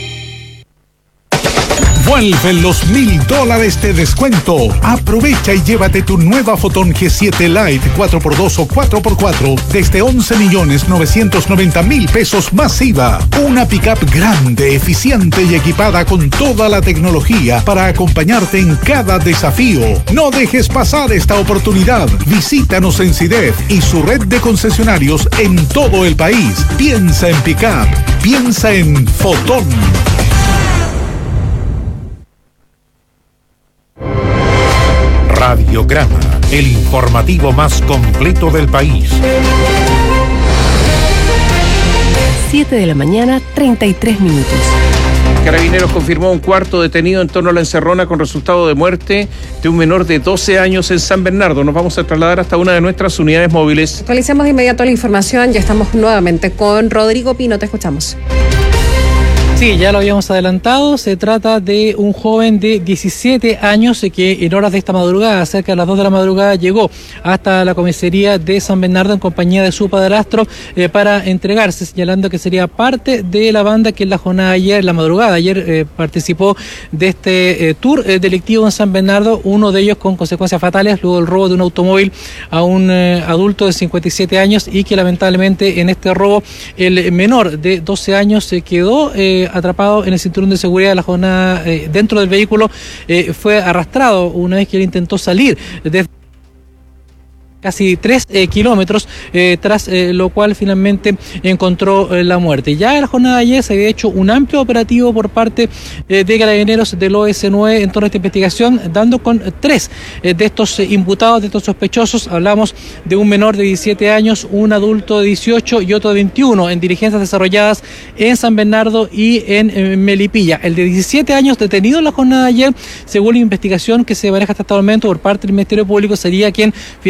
Vuelven los mil dólares de descuento. Aprovecha y llévate tu nueva Fotón G siete Lite cuatro por dos o cuatro por cuatro desde once millones novecientos noventa mil pesos más I V A. Una pickup grande, eficiente y equipada con toda la tecnología para acompañarte en cada desafío. No dejes pasar esta oportunidad. Visítanos en CIDEF y su red de concesionarios en todo el país. Piensa en pickup. Piensa en Fotón. Radiograma, el informativo más completo del país. siete de la mañana, treinta y tres minutos. Carabineros confirmó un cuarto detenido en torno a la encerrona con resultado de muerte de un menor de doce años en San Bernardo. Nos vamos a trasladar hasta una de nuestras unidades móviles. Actualicemos de inmediato la información. Ya estamos nuevamente con Rodrigo Pino. Te escuchamos. Sí, ya lo habíamos adelantado, se trata de un joven de diecisiete años que en horas de esta madrugada, cerca de las dos de la madrugada, llegó hasta la comisaría de San Bernardo en compañía de su padrastro eh, para entregarse, señalando que sería parte de la banda que en la jornada de ayer, la madrugada ayer, eh, participó de este eh, tour eh, delictivo en San Bernardo, uno de ellos con consecuencias fatales, luego del robo de un automóvil a un eh, adulto de cincuenta y siete años y que lamentablemente en este robo el menor de doce años se quedó eh, atrapado en el cinturón de seguridad de la jornada eh, dentro del vehículo, eh, fue arrastrado una vez que él intentó salir desde casi tres eh, kilómetros, eh, tras eh, lo cual finalmente encontró eh, la muerte. Ya en la jornada de ayer se había hecho un amplio operativo por parte eh, de Carabineros del O S nueve en torno a esta investigación, dando con tres eh, de estos eh, imputados, de estos sospechosos. Hablamos de un menor de diecisiete años, un adulto de dieciocho y otro de veintiuno, en diligencias desarrolladas en San Bernardo y en, en Melipilla. El de diecisiete años detenido en la jornada de ayer, según la investigación que se maneja hasta este momento por parte del Ministerio Público, sería quien finalmente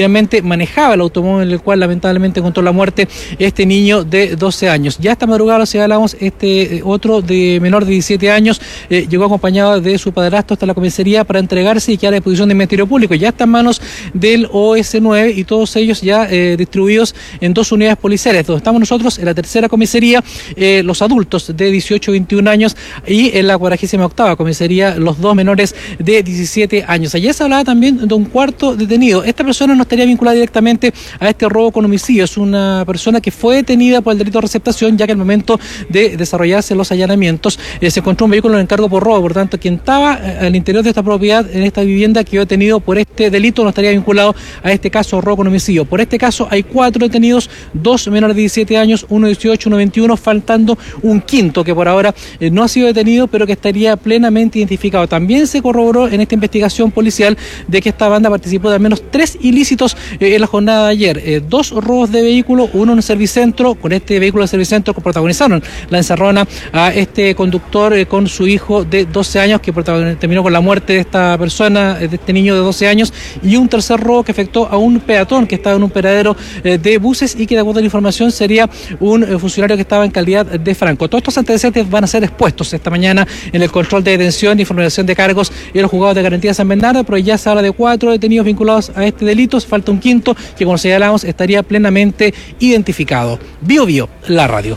manejaba el automóvil en el cual lamentablemente encontró la muerte este niño de doce años. Ya esta madrugada, lo señalamos, este otro de menor de diecisiete años eh, llegó acompañado de su padrastro hasta la comisaría para entregarse y quedar a disposición del Ministerio Público. Ya está en manos del O S nueve y todos ellos ya eh, distribuidos en dos unidades policiales, donde estamos nosotros en la tercera comisaría, eh, los adultos de dieciocho y veintiún años, y en la cuadragésima octava comisaría los dos menores de diecisiete años. Ayer se hablaba también de un cuarto detenido. Esta persona no estaría vinculada directamente a este robo con homicidio. Es una persona que fue detenida por el delito de receptación, ya que al momento de desarrollarse los allanamientos eh, se encontró un vehículo en encargo por robo. Por tanto, quien estaba eh, al interior de esta propiedad, en esta vivienda, quedó detenido por este delito, no estaría vinculado a este caso robo con homicidio. Por este caso hay cuatro detenidos, dos menores de diecisiete años, uno de dieciocho, uno de veintiuno, faltando un quinto que por ahora eh, no ha sido detenido, pero que estaría plenamente identificado. También se corroboró en esta investigación policial de que esta banda participó de al menos tres ilícitos eh, en la jornada de ayer. Eh, dos robos de vehículos, uno en el servicentro. Con este vehículo de servicentro que protagonizaron la encerrona a este conductor eh, con su hijo de doce años, que terminó con la muerte de esta persona, de este niño de doce años, y un tercer robo que afectó a un peatón que estaba en un paradero eh, de buses y que, de acuerdo a la información, sería un eh, funcionario que estaba en calidad de franco. Todos estos antecedentes van a ser expuestos esta mañana en el control de detención y formulación de cargos en los juzgados de garantía de San Bernardo, pero ya se habla de cuatro detenidos vinculados a este delito. Falta un quinto que, como señalamos, estaría plenamente identificado. Bio Bio, la radio.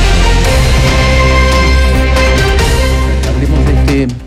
Hablemos de este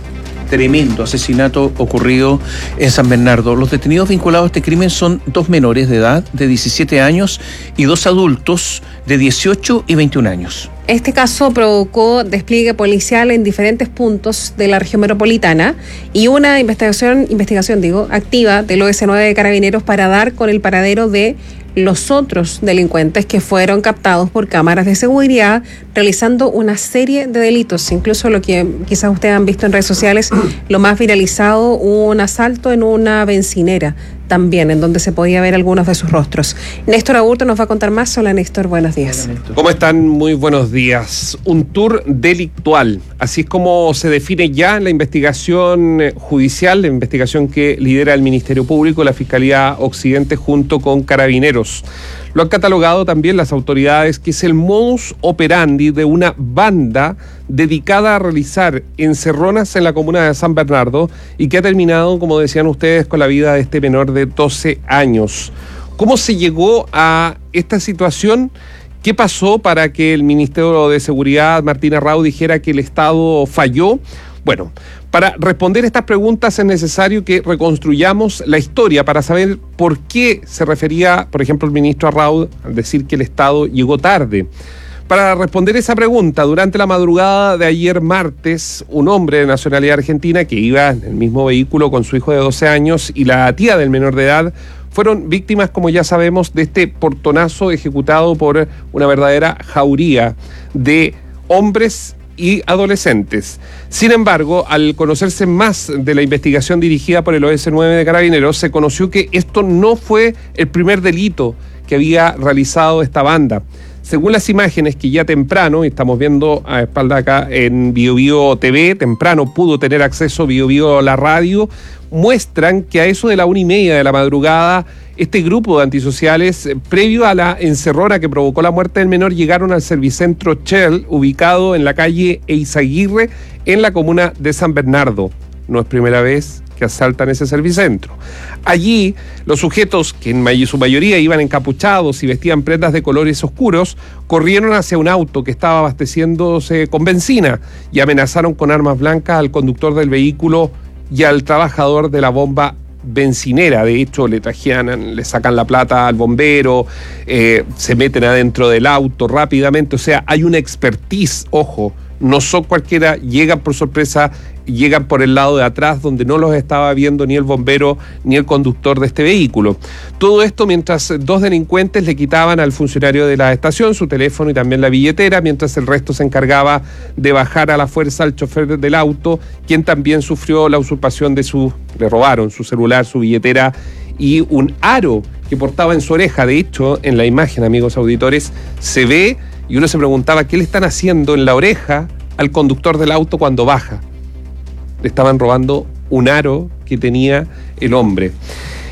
tremendo asesinato ocurrido en San Bernardo. Los detenidos vinculados a este crimen son dos menores de edad de diecisiete años y dos adultos de dieciocho y veintiún años. Este caso provocó despliegue policial en diferentes puntos de la región metropolitana y una investigación, investigación digo, activa del O S nueve de Carabineros para dar con el paradero de los otros delincuentes que fueron captados por cámaras de seguridad realizando una serie de delitos, incluso lo que quizás ustedes han visto en redes sociales, lo más viralizado, un asalto en una bencinera también, en donde se podía ver algunos de sus rostros. Néstor Aburto nos va a contar más. Hola Néstor, buenos días. Hola, Néstor. ¿Cómo están? Muy buenos días. Un tour delictual, así es como se define ya en la investigación judicial, la investigación que lidera el Ministerio Público, la Fiscalía Occidente junto con Carabineros. Lo han catalogado también las autoridades, que es el modus operandi de una banda dedicada a realizar encerronas en la comuna de San Bernardo y que ha terminado, como decían ustedes, con la vida de este menor de doce años. ¿Cómo se llegó a esta situación? ¿Qué pasó para que el Ministerio de Seguridad, Martín Arrau, dijera que el Estado falló? Bueno, para responder estas preguntas es necesario que reconstruyamos la historia para saber por qué se refería, por ejemplo, el ministro Arrau al decir que el Estado llegó tarde. Para responder esa pregunta, durante la madrugada de ayer martes, un hombre de nacionalidad argentina que iba en el mismo vehículo con su hijo de doce años y la tía del menor de edad fueron víctimas, como ya sabemos, de este portonazo ejecutado por una verdadera jauría de hombres y adolescentes. Sin embargo, al conocerse más de la investigación dirigida por el O S nueve de Carabineros, se conoció que esto no fue el primer delito que había realizado esta banda. Según las imágenes que ya temprano, y estamos viendo a espalda acá en Bio Bio T V, temprano pudo tener acceso Bio Bio a la radio, muestran que a eso de la una y media de la madrugada, este grupo de antisociales, previo a la encerrona que provocó la muerte del menor, llegaron al servicentro Shell, ubicado en la calle Eizaguirre, en la comuna de San Bernardo. No es primera vez que asaltan ese servicentro. Allí, los sujetos, que en su mayoría iban encapuchados y vestían prendas de colores oscuros, corrieron hacia un auto que estaba abasteciéndose con benzina y amenazaron con armas blancas al conductor del vehículo y al trabajador de la bomba bencinera. De hecho, le trajean, le sacan la plata al bombero, eh, se meten adentro del auto rápidamente. O sea, hay una expertise, ojo, no son cualquiera, llegan por sorpresa, llegan por el lado de atrás donde no los estaba viendo ni el bombero ni el conductor de este vehículo. Todo esto mientras dos delincuentes le quitaban al funcionario de la estación su teléfono y también la billetera, mientras el resto se encargaba de bajar a la fuerza al chofer del auto, quien también sufrió la usurpación de su, le robaron su celular, su billetera y un aro que portaba en su oreja. De hecho, en la imagen, amigos auditores, se ve y uno se preguntaba qué le están haciendo en la oreja al conductor del auto cuando baja. Le estaban robando un aro que tenía el hombre.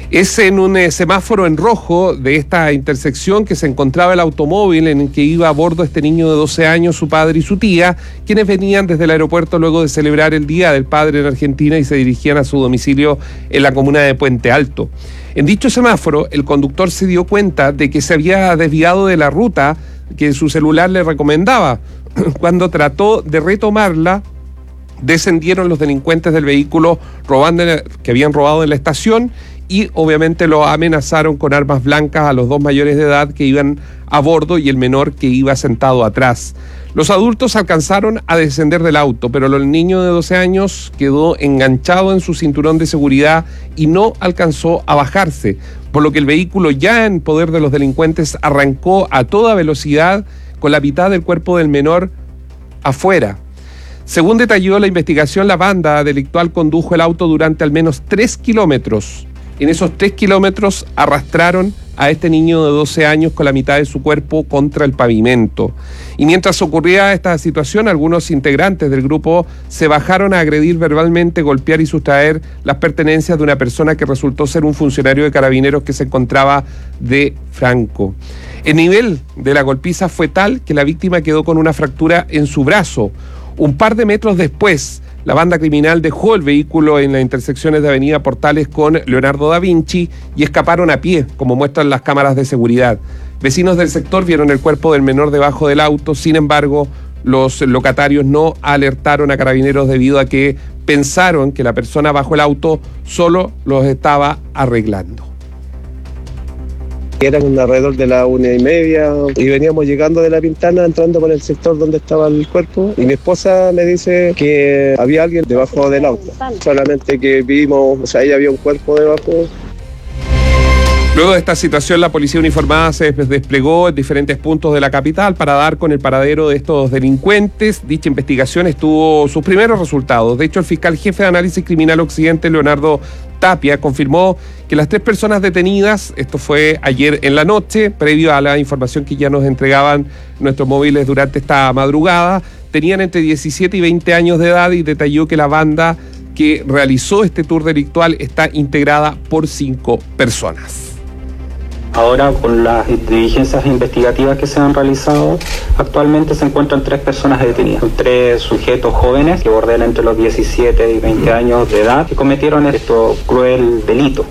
Es en un eh, semáforo en rojo de esta intersección que se encontraba el automóvil en el que iba a bordo este niño de doce años, su padre y su tía, quienes venían desde el aeropuerto luego de celebrar el Día del Padre en Argentina y se dirigían a su domicilio en la comuna de Puente Alto. En dicho semáforo, el conductor se dio cuenta de que se había desviado de la ruta que su celular le recomendaba. Cuando trató de retomarla, descendieron los delincuentes del vehículo robando que habían robado en la estación y obviamente lo amenazaron con armas blancas a los dos mayores de edad que iban a bordo y el menor que iba sentado atrás. Los adultos alcanzaron a descender del auto, pero el niño de doce años quedó enganchado en su cinturón de seguridad y no alcanzó a bajarse, por lo que el vehículo, ya en poder de los delincuentes, arrancó a toda velocidad con la mitad del cuerpo del menor afuera. Según detalló la investigación, la banda delictual condujo el auto durante al menos tres kilómetros. En esos tres kilómetros arrastraron a este niño de doce años con la mitad de su cuerpo contra el pavimento. Y mientras ocurría esta situación, algunos integrantes del grupo se bajaron a agredir verbalmente, golpear y sustraer las pertenencias de una persona que resultó ser un funcionario de Carabineros que se encontraba de Franco. El nivel de la golpiza fue tal que la víctima quedó con una fractura en su brazo. Un par de metros después, la banda criminal dejó el vehículo en las intersecciones de Avenida Portales con Leonardo da Vinci y escaparon a pie, como muestran las cámaras de seguridad. Vecinos del sector vieron el cuerpo del menor debajo del auto. Sin embargo, los locatarios no alertaron a Carabineros debido a que pensaron que la persona bajo el auto solo los estaba arreglando. Eran alrededor de la una y media y veníamos llegando de La Pintana, entrando por el sector donde estaba el cuerpo, y mi esposa me dice que había alguien debajo del auto, solamente que vimos, o sea, ahí había un cuerpo debajo. Luego de esta situación, la policía uniformada se desplegó en diferentes puntos de la capital para dar con el paradero de estos delincuentes. Dicha investigación estuvo sus primeros resultados. De hecho, el fiscal jefe de análisis criminal occidente, Leonardo Tapia, confirmó que las tres personas detenidas, esto fue ayer en la noche, previo a la información que ya nos entregaban nuestros móviles durante esta madrugada, tenían entre diecisiete y veinte años de edad, y detalló que la banda que realizó este tour delictual está integrada por cinco personas. Ahora, con las diligencias investigativas que se han realizado, actualmente se encuentran tres personas detenidas. Tres sujetos jóvenes que bordean entre los diecisiete y veinte años de edad que cometieron este cruel delito.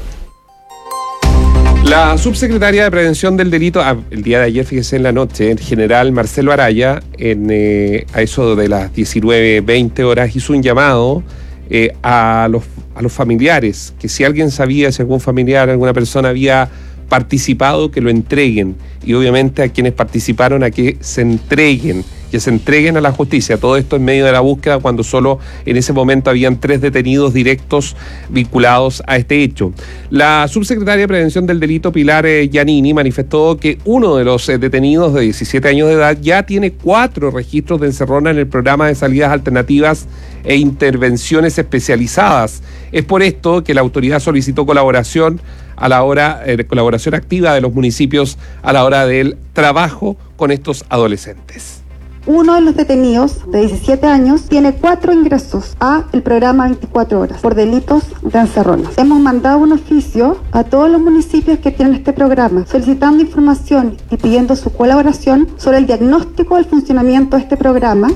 La subsecretaria de Prevención del Delito, ah, el día de ayer, fíjese, en la noche, el general Marcelo Araya, en, eh, a eso de las diecinueve veinte horas, hizo un llamado eh, a, los, a los familiares, que si alguien sabía, si algún familiar, alguna persona había participado, que lo entreguen, y obviamente a quienes participaron a que se entreguen, que se entreguen a la justicia. Todo esto en medio de la búsqueda, cuando solo en ese momento habían tres detenidos directos vinculados a este hecho. La subsecretaria de Prevención del Delito, Pilar eh, Giannini, manifestó que uno de los eh, detenidos de diecisiete años de edad ya tiene cuatro registros de encerrona en el programa de salidas alternativas e intervenciones especializadas. Es por esto que la autoridad solicitó colaboración a la hora de eh, colaboración activa de los municipios a la hora del trabajo con estos adolescentes. Uno de los detenidos de diecisiete años tiene cuatro ingresos a el programa veinticuatro horas por delitos de encerronas. Hemos mandado un oficio a todos los municipios que tienen este programa solicitando información y pidiendo su colaboración sobre el diagnóstico del funcionamiento de este programa.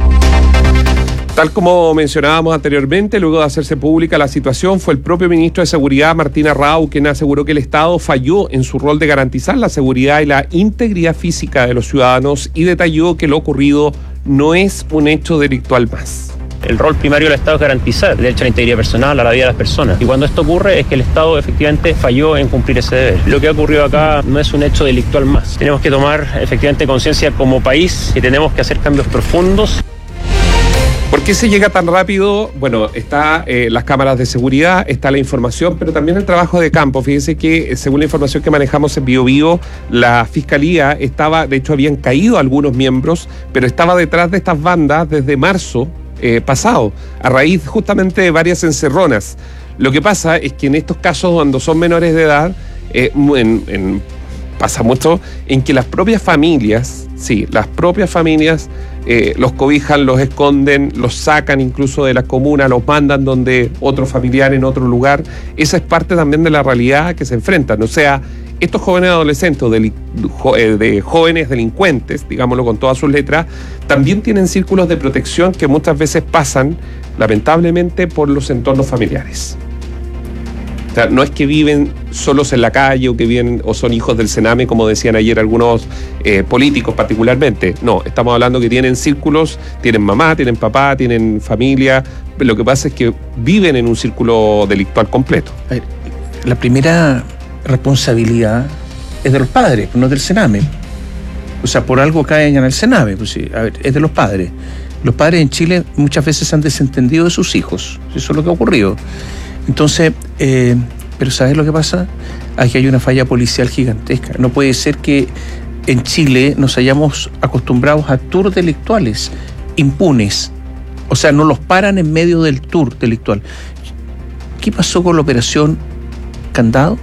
Tal como mencionábamos anteriormente, luego de hacerse pública la situación, fue el propio ministro de Seguridad, Martín Arrau, quien aseguró que el Estado falló en su rol de garantizar la seguridad y la integridad física de los ciudadanos, y detalló que lo ocurrido no es un hecho delictual más. El rol primario del Estado es garantizar el derecho a la integridad personal, a la vida de las personas. Y cuando esto ocurre es que el Estado efectivamente falló en cumplir ese deber. Lo que ha ocurrido acá no es un hecho delictual más. Tenemos que tomar efectivamente conciencia como país que tenemos que hacer cambios profundos. ¿Por qué se llega tan rápido? Bueno, está eh, las cámaras de seguridad, está la información, pero también el trabajo de campo. Fíjense que según la información que manejamos en Bio Bio, la Fiscalía estaba, de hecho habían caído algunos miembros, pero estaba detrás de estas bandas desde marzo eh, pasado, a raíz justamente de varias encerronas. Lo que pasa es que en estos casos, cuando son menores de edad, eh, en, en, pasa mucho en que las propias familias, sí, las propias familias eh, los cobijan, los esconden, los sacan incluso de la comuna, los mandan donde otro familiar en otro lugar. Esa es parte también de la realidad que se enfrentan. O sea, estos jóvenes adolescentes, de, de jóvenes delincuentes, digámoslo con todas sus letras, también tienen círculos de protección que muchas veces pasan, lamentablemente, por los entornos familiares. O sea, no es que viven solos en la calle o que viven o son hijos del Sename, como decían ayer algunos eh, políticos particularmente. No, estamos hablando que tienen círculos, tienen mamá, tienen papá, tienen familia. Lo que pasa es que viven en un círculo delictual completo. A ver, la primera responsabilidad es de los padres, no del Sename. O sea, por algo caen en el Sename. Pues sí, a ver, es de los padres. Los padres en Chile muchas veces se han desentendido de sus hijos. Eso es lo que ha ocurrido. Entonces, eh, pero ¿sabes lo que pasa? Aquí hay una falla policial gigantesca. No puede ser que en Chile nos hayamos acostumbrado a tours delictuales impunes. O sea, no los paran en medio del tour delictual. ¿Qué pasó con la operación Candado?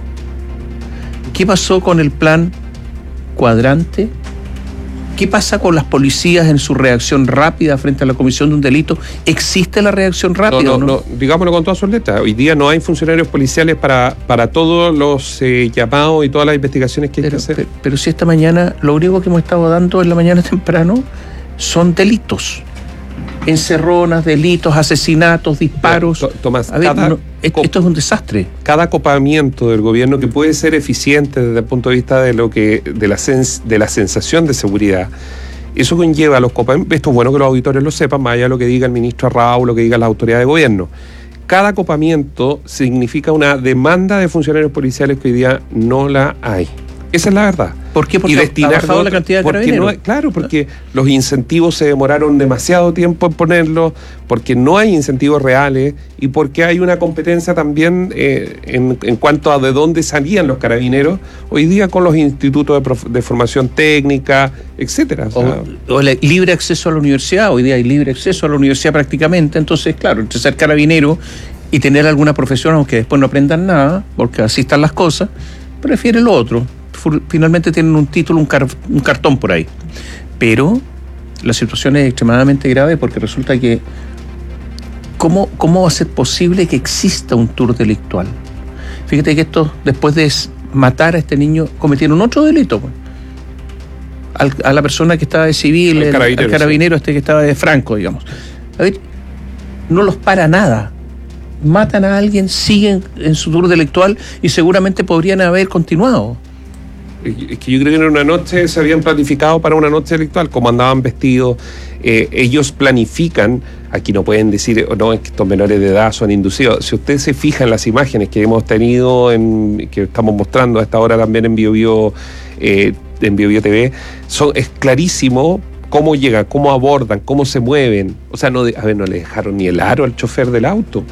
¿Qué pasó con el plan Cuadrante? ¿Qué pasa con las policías en su reacción rápida frente a la comisión de un delito? ¿Existe la reacción rápida? No, no, o no? no, digámoslo con todas sus letras. Hoy día no hay funcionarios policiales para, para todos los eh, llamados y todas las investigaciones que hay pero, que hacer. Pero, pero si esta mañana, lo único que hemos estado dando en la mañana temprano son delitos. Encerronas, delitos, asesinatos, disparos. Pero, Tomás, a ver, cada, no, esto es un desastre. Cada acopamiento del gobierno que puede ser eficiente desde el punto de vista de lo que de la, sens, de la sensación de seguridad, eso conlleva a los copamientos. Esto es bueno que los auditores lo sepan, más allá de lo que diga el ministro Arrau, lo que diga la autoridad de gobierno. Cada acopamiento significa una demanda de funcionarios policiales que hoy día no la hay. Esa es la verdad. ¿Por qué? Porque y destinar ha bajado otro, la cantidad de carabineros. No, claro, porque los incentivos se demoraron demasiado tiempo en ponerlos, porque no hay incentivos reales y porque hay una competencia también eh, en, en cuanto a de dónde salían los carabineros hoy día con los institutos de, prof, de formación técnica, etcétera. O, sea, o, o el libre acceso a la universidad. Hoy día hay libre acceso a la universidad prácticamente. Entonces, claro, entre ser carabinero y tener alguna profesión, aunque después no aprendan nada, porque así están las cosas, prefiere lo otro. Finalmente tienen un título, un, car un cartón por ahí. Pero la situación es extremadamente grave porque resulta que ¿cómo, cómo va a ser posible que exista un tour delictual? Fíjate que estos, después de matar a este niño, cometieron otro delito. Al, a la persona que estaba de civil, el carabinero, el carabinero sí. Este que estaba de Franco, digamos. A ver, no los para nada. Matan a alguien, siguen en su tour delictual y seguramente podrían haber continuado. Es que yo creo que en una noche se habían planificado para una noche delictual, como andaban vestidos, eh, ellos planifican, aquí no pueden decir, oh, no, es que estos menores de edad son inducidos. Si usted se fija en las imágenes que hemos tenido, en, que estamos mostrando a esta hora también en BioBio, eh, en BioBio T V, son, es clarísimo cómo llegan, cómo abordan, cómo se mueven. O sea, no, a ver, no le dejaron ni el aro al chofer del auto.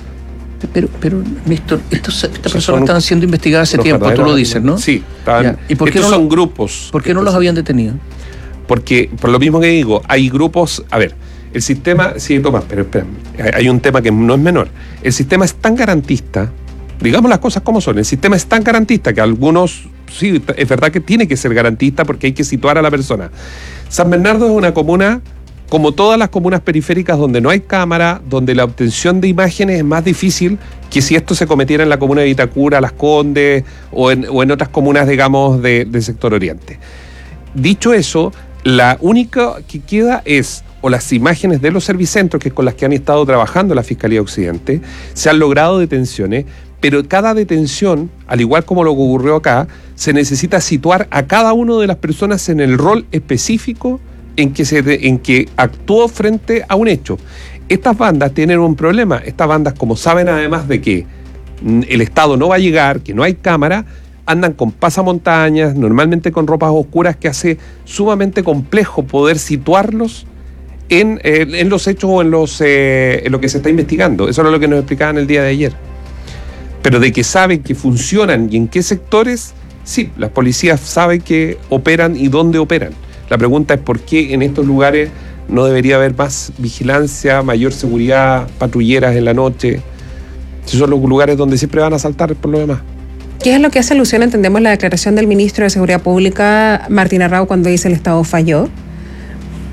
Pero, pero Néstor, estos, estas personas estaban siendo investigadas hace tiempo, tú lo dices, ¿no? Sí, estaban, ¿y por qué estos no, son grupos. ¿Por qué no los habían detenido? Porque, por lo mismo que digo, hay grupos, a ver, el sistema, sí, Tomás, pero espera, hay un tema que no es menor. El sistema es tan garantista, digamos las cosas como son, el sistema es tan garantista que algunos, sí, es verdad que tiene que ser garantista porque hay que situar a la persona. San Bernardo es una comuna, como todas las comunas periféricas donde no hay cámara, donde la obtención de imágenes es más difícil que si esto se cometiera en la comuna de Vitacura, Las Condes o en, o en otras comunas, digamos, de, del sector oriente. Dicho eso, la única que queda es o las imágenes de los servicentros, que es con las que han estado trabajando la Fiscalía Occidente. Se han logrado detenciones, pero cada detención, al igual como lo que ocurrió acá, se necesita situar a cada una de las personas en el rol específico en que, se de, en que actuó frente a un hecho. Estas bandas tienen un problema. Estas bandas, como saben además de que el Estado no va a llegar, que no hay cámara, andan con pasamontañas, normalmente con ropas oscuras, que hace sumamente complejo poder situarlos en, eh, en los hechos o en, los, eh, en lo que se está investigando. Eso era lo que nos explicaban el día de ayer. Pero de que saben que funcionan y en qué sectores, sí, las policías saben que operan y dónde operan. La pregunta es por qué en estos lugares no debería haber más vigilancia, mayor seguridad, patrulleras en la noche. Esos son los lugares donde siempre van a asaltar por lo demás. ¿Qué es lo que hace alusión, entendemos, la declaración del ministro de Seguridad Pública, Martín Arrau, cuando dice el Estado falló?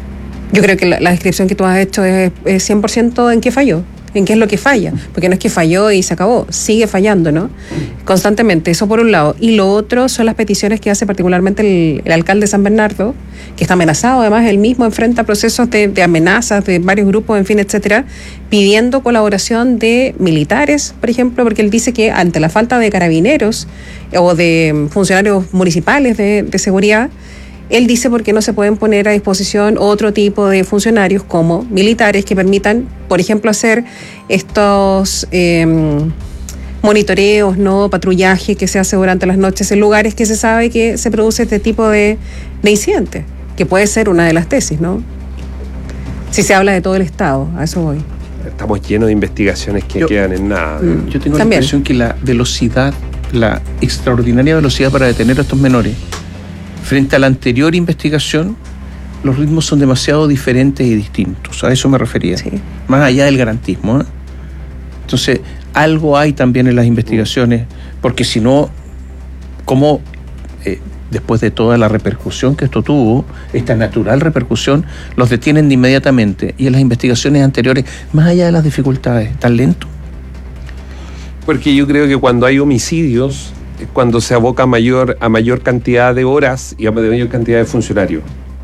Yo creo que la, la descripción que tú has hecho es, es cien por ciento en qué falló, en qué es lo que falla, porque no es que falló y se acabó, sigue fallando, ¿no? Constantemente, eso por un lado. Y lo otro son las peticiones que hace particularmente el, el alcalde de San Bernardo, que está amenazado, además él mismo enfrenta procesos de, de amenazas de varios grupos, en fin, etcétera, pidiendo colaboración de militares, por ejemplo, porque él dice que ante la falta de carabineros o de funcionarios municipales de, de seguridad, él dice por qué no se pueden poner a disposición otro tipo de funcionarios como militares que permitan, por ejemplo, hacer estos eh, monitoreos, no patrullaje que se hace durante las noches en lugares que se sabe que se produce este tipo de, de incidentes, que puede ser una de las tesis, ¿no? Si se habla de todo el Estado, a eso voy. Estamos llenos de investigaciones que yo, quedan en nada. Mm, yo tengo También. la impresión que la velocidad, la extraordinaria velocidad para detener a estos menores, frente a la anterior investigación, los ritmos son demasiado diferentes y distintos. A eso me refería. Sí. Más allá del garantismo, ¿eh? Entonces, algo hay también en las investigaciones, porque si no, ¿cómo, eh, después de toda la repercusión que esto tuvo, esta natural repercusión, los detienen de inmediatamente? Y en las investigaciones anteriores, más allá de las dificultades, ¿tan lento? Porque yo creo que cuando hay homicidios, es cuando se aboca a mayor, a mayor cantidad de horas y a mayor cantidad de funcionarios.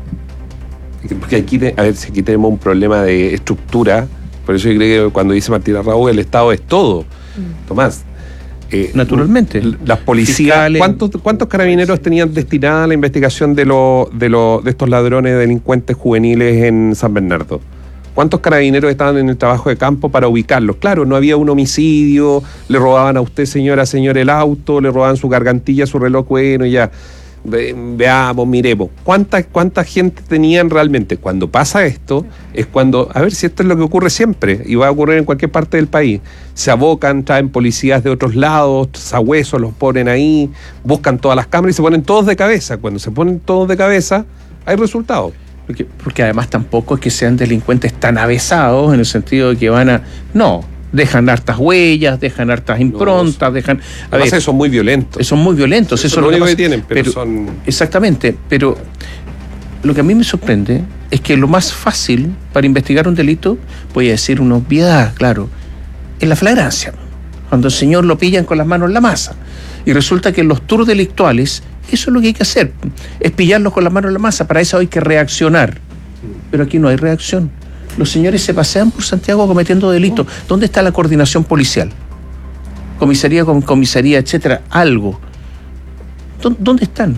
Porque aquí, a ver, si aquí tenemos un problema de estructura, por eso yo creo que cuando dice Martina Raúl, el Estado es todo. Mm. Tomás. Eh, Naturalmente. Las policías, ¿cuántos, ¿cuántos carabineros tenían destinada la investigación de, lo, de, lo, de estos ladrones delincuentes juveniles en San Bernardo? ¿Cuántos carabineros estaban en el trabajo de campo para ubicarlos? Claro, no había un homicidio, le robaban a usted, señora, señor, el auto, le robaban su gargantilla, su reloj, bueno, y ya. Ve, veamos, miremos. ¿Cuánta, ¿Cuánta gente tenían realmente? Cuando pasa esto, es cuando, a ver si esto es lo que ocurre siempre, y va a ocurrir en cualquier parte del país. Se abocan, traen policías de otros lados, sabuesos, los ponen ahí, buscan todas las cámaras y se ponen todos de cabeza. Cuando se ponen todos de cabeza, hay resultados. Porque, porque además tampoco es que sean delincuentes tan avesados en el sentido de que van a... No, dejan hartas huellas, dejan hartas improntas, no, dejan... A ver, son muy violentos. Son muy violentos. Eso, eso es lo único que, que tienen, pero, pero son... Exactamente, pero lo que a mí me sorprende es que lo más fácil para investigar un delito, voy a decir una obviedad, claro, es la flagrancia. Cuando el señor lo pillan con las manos en la masa. Y resulta que en los tours delictuales, eso es lo que hay que hacer, es pillarlos con las manos en la masa, para eso hay que reaccionar. Pero aquí no hay reacción. Los señores se pasean por Santiago cometiendo delitos. ¿Dónde está la coordinación policial? Comisaría con comisaría, etcétera, algo. ¿Dónde están?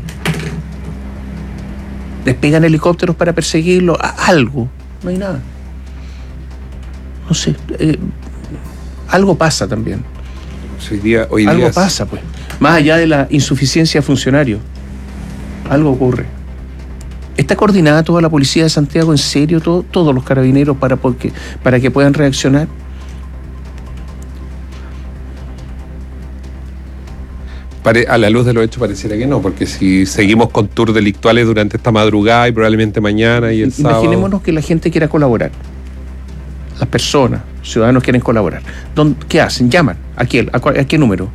¿Despegan helicópteros para perseguirlo? Algo. No hay nada. No sé. Eh, algo pasa también. Hoy día, hoy algo día es... pasa, pues. Más allá de la insuficiencia de funcionarios. Algo ocurre. ¿Está coordinada toda la policía de Santiago, en serio, todo, todos los carabineros para, porque, para que puedan reaccionar? Pare, a la luz de los hechos pareciera que no, porque si seguimos con tours delictuales durante esta madrugada y probablemente mañana y el sábado... Imaginémonos que la gente quiera colaborar. Las personas, ciudadanos quieren colaborar. ¿Qué hacen? ¿Llaman? ¿A quién? ¿A, cuál, a qué número?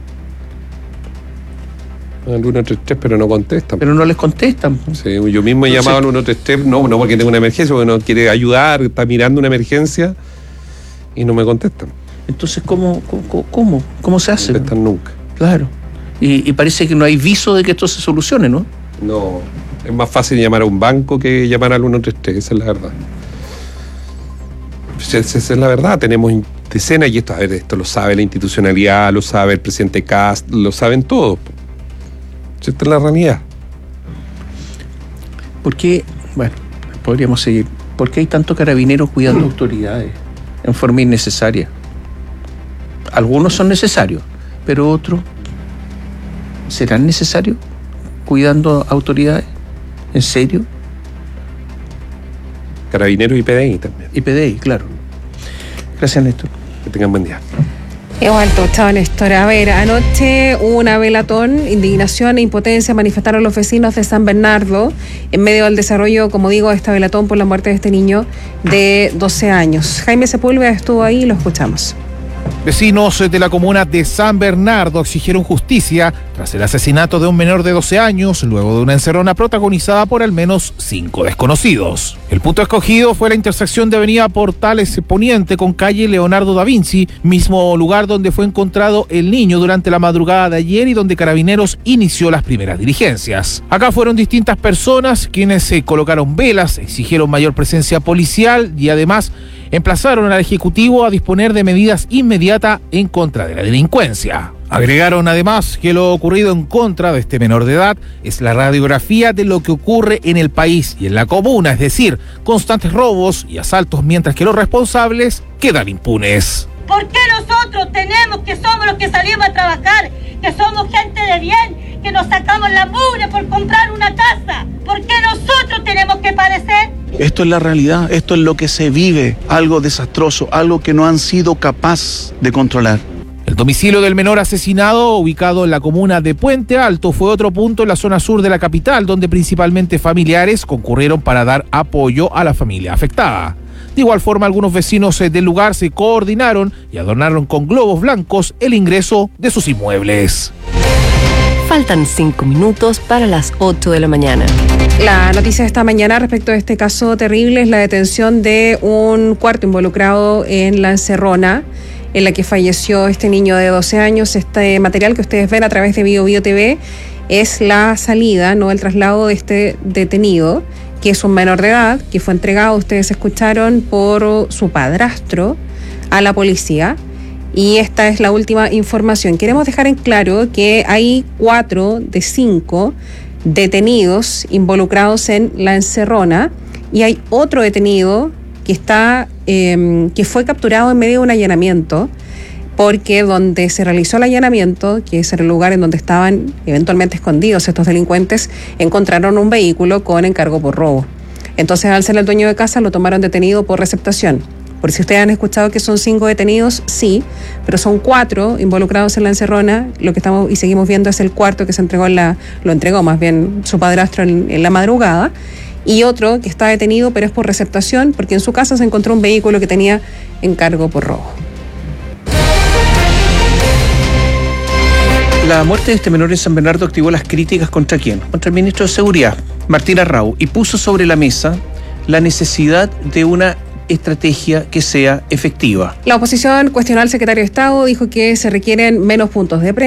Al uno tres tres, pero no contestan. Pero no les contestan. Sí, yo mismo he llamado al uno tres tres, no, no porque tengo una emergencia, porque no quiere ayudar, está mirando una emergencia y no me contestan. Entonces, ¿cómo, cómo, cómo, cómo se hace? No contestan nunca. Claro. Y, y parece que no hay viso de que esto se solucione, ¿no? No, es más fácil llamar a un banco que llamar al uno tres tres, esa es la verdad. Esa, esa es la verdad, tenemos decenas, y esto, a ver, esto lo sabe la institucionalidad, lo sabe el presidente Cast, lo saben todos. Esta es la realidad. ¿Por qué? Bueno, podríamos seguir. ¿Por qué hay tantos carabineros cuidando autoridades en forma innecesaria? Algunos son necesarios, pero otros serán necesarios cuidando autoridades. ¿En serio? Carabineros y P D I también. Y P D I, claro. Gracias, Néstor. Que tengan buen día. Igual, chao, Néstor. A ver, anoche hubo una velatón, indignación e impotencia manifestaron los vecinos de San Bernardo en medio del desarrollo, como digo, de esta velatón por la muerte de este niño de doce años. Jaime Sepúlveda estuvo ahí y lo escuchamos. Vecinos de la comuna de San Bernardo exigieron justicia tras el asesinato de un menor de doce años, luego de una encerrona protagonizada por al menos cinco desconocidos. El punto escogido fue la intersección de avenida Portales Poniente con calle Leonardo da Vinci, mismo lugar donde fue encontrado el niño durante la madrugada de ayer y donde Carabineros inició las primeras diligencias. Acá fueron distintas personas quienes se colocaron velas, exigieron mayor presencia policial y además emplazaron al Ejecutivo a disponer de medidas inmediatas en contra de la delincuencia. Agregaron además que lo ocurrido en contra de este menor de edad es la radiografía de lo que ocurre en el país y en la comuna, es decir, constantes robos y asaltos mientras que los responsables quedan impunes. ¿Por qué nosotros tenemos, que somos los que salimos a trabajar, que somos gente de bien, que nos sacamos la mugre por comprar una casa? ¿Por qué nosotros tenemos que padecer? Esto es la realidad, esto es lo que se vive, algo desastroso, algo que no han sido capaces de controlar. El domicilio del menor asesinado, ubicado en la comuna de Puente Alto, fue otro punto en la zona sur de la capital, donde principalmente familiares concurrieron para dar apoyo a la familia afectada. De igual forma, algunos vecinos del lugar se coordinaron y adornaron con globos blancos el ingreso de sus inmuebles. Faltan cinco minutos para las ocho de la mañana. La noticia de esta mañana respecto a este caso terrible es la detención de un cuarto involucrado en la encerrona en la que falleció este niño de doce años. Este material que ustedes ven a través de Bio Bio T V es la salida, no el traslado de este detenido, que es un menor de edad, que fue entregado, ustedes escucharon, por su padrastro a la policía. Y esta es la última información. Queremos dejar en claro que hay cuatro de cinco detenidos involucrados en la encerrona y hay otro detenido que está eh, que fue capturado en medio de un allanamiento, porque donde se realizó el allanamiento, que es el lugar en donde estaban eventualmente escondidos estos delincuentes, encontraron un vehículo con encargo por robo. Entonces, al ser el dueño de casa, lo tomaron detenido por receptación. Por si ustedes han escuchado que son cinco detenidos, sí, pero son cuatro involucrados en la encerrona. Lo que estamos y seguimos viendo es el cuarto que se entregó en la, lo entregó más bien su padrastro en, en la madrugada, y otro que está detenido, pero es por receptación, porque en su casa se encontró un vehículo que tenía encargo por robo. La muerte de este menor en San Bernardo activó las críticas contra quién, contra el ministro de Seguridad, Martín Arrau, y puso sobre la mesa la necesidad de una estrategia que sea efectiva. La oposición cuestionó al secretario de Estado, dijo que se requieren menos puntos de prensa.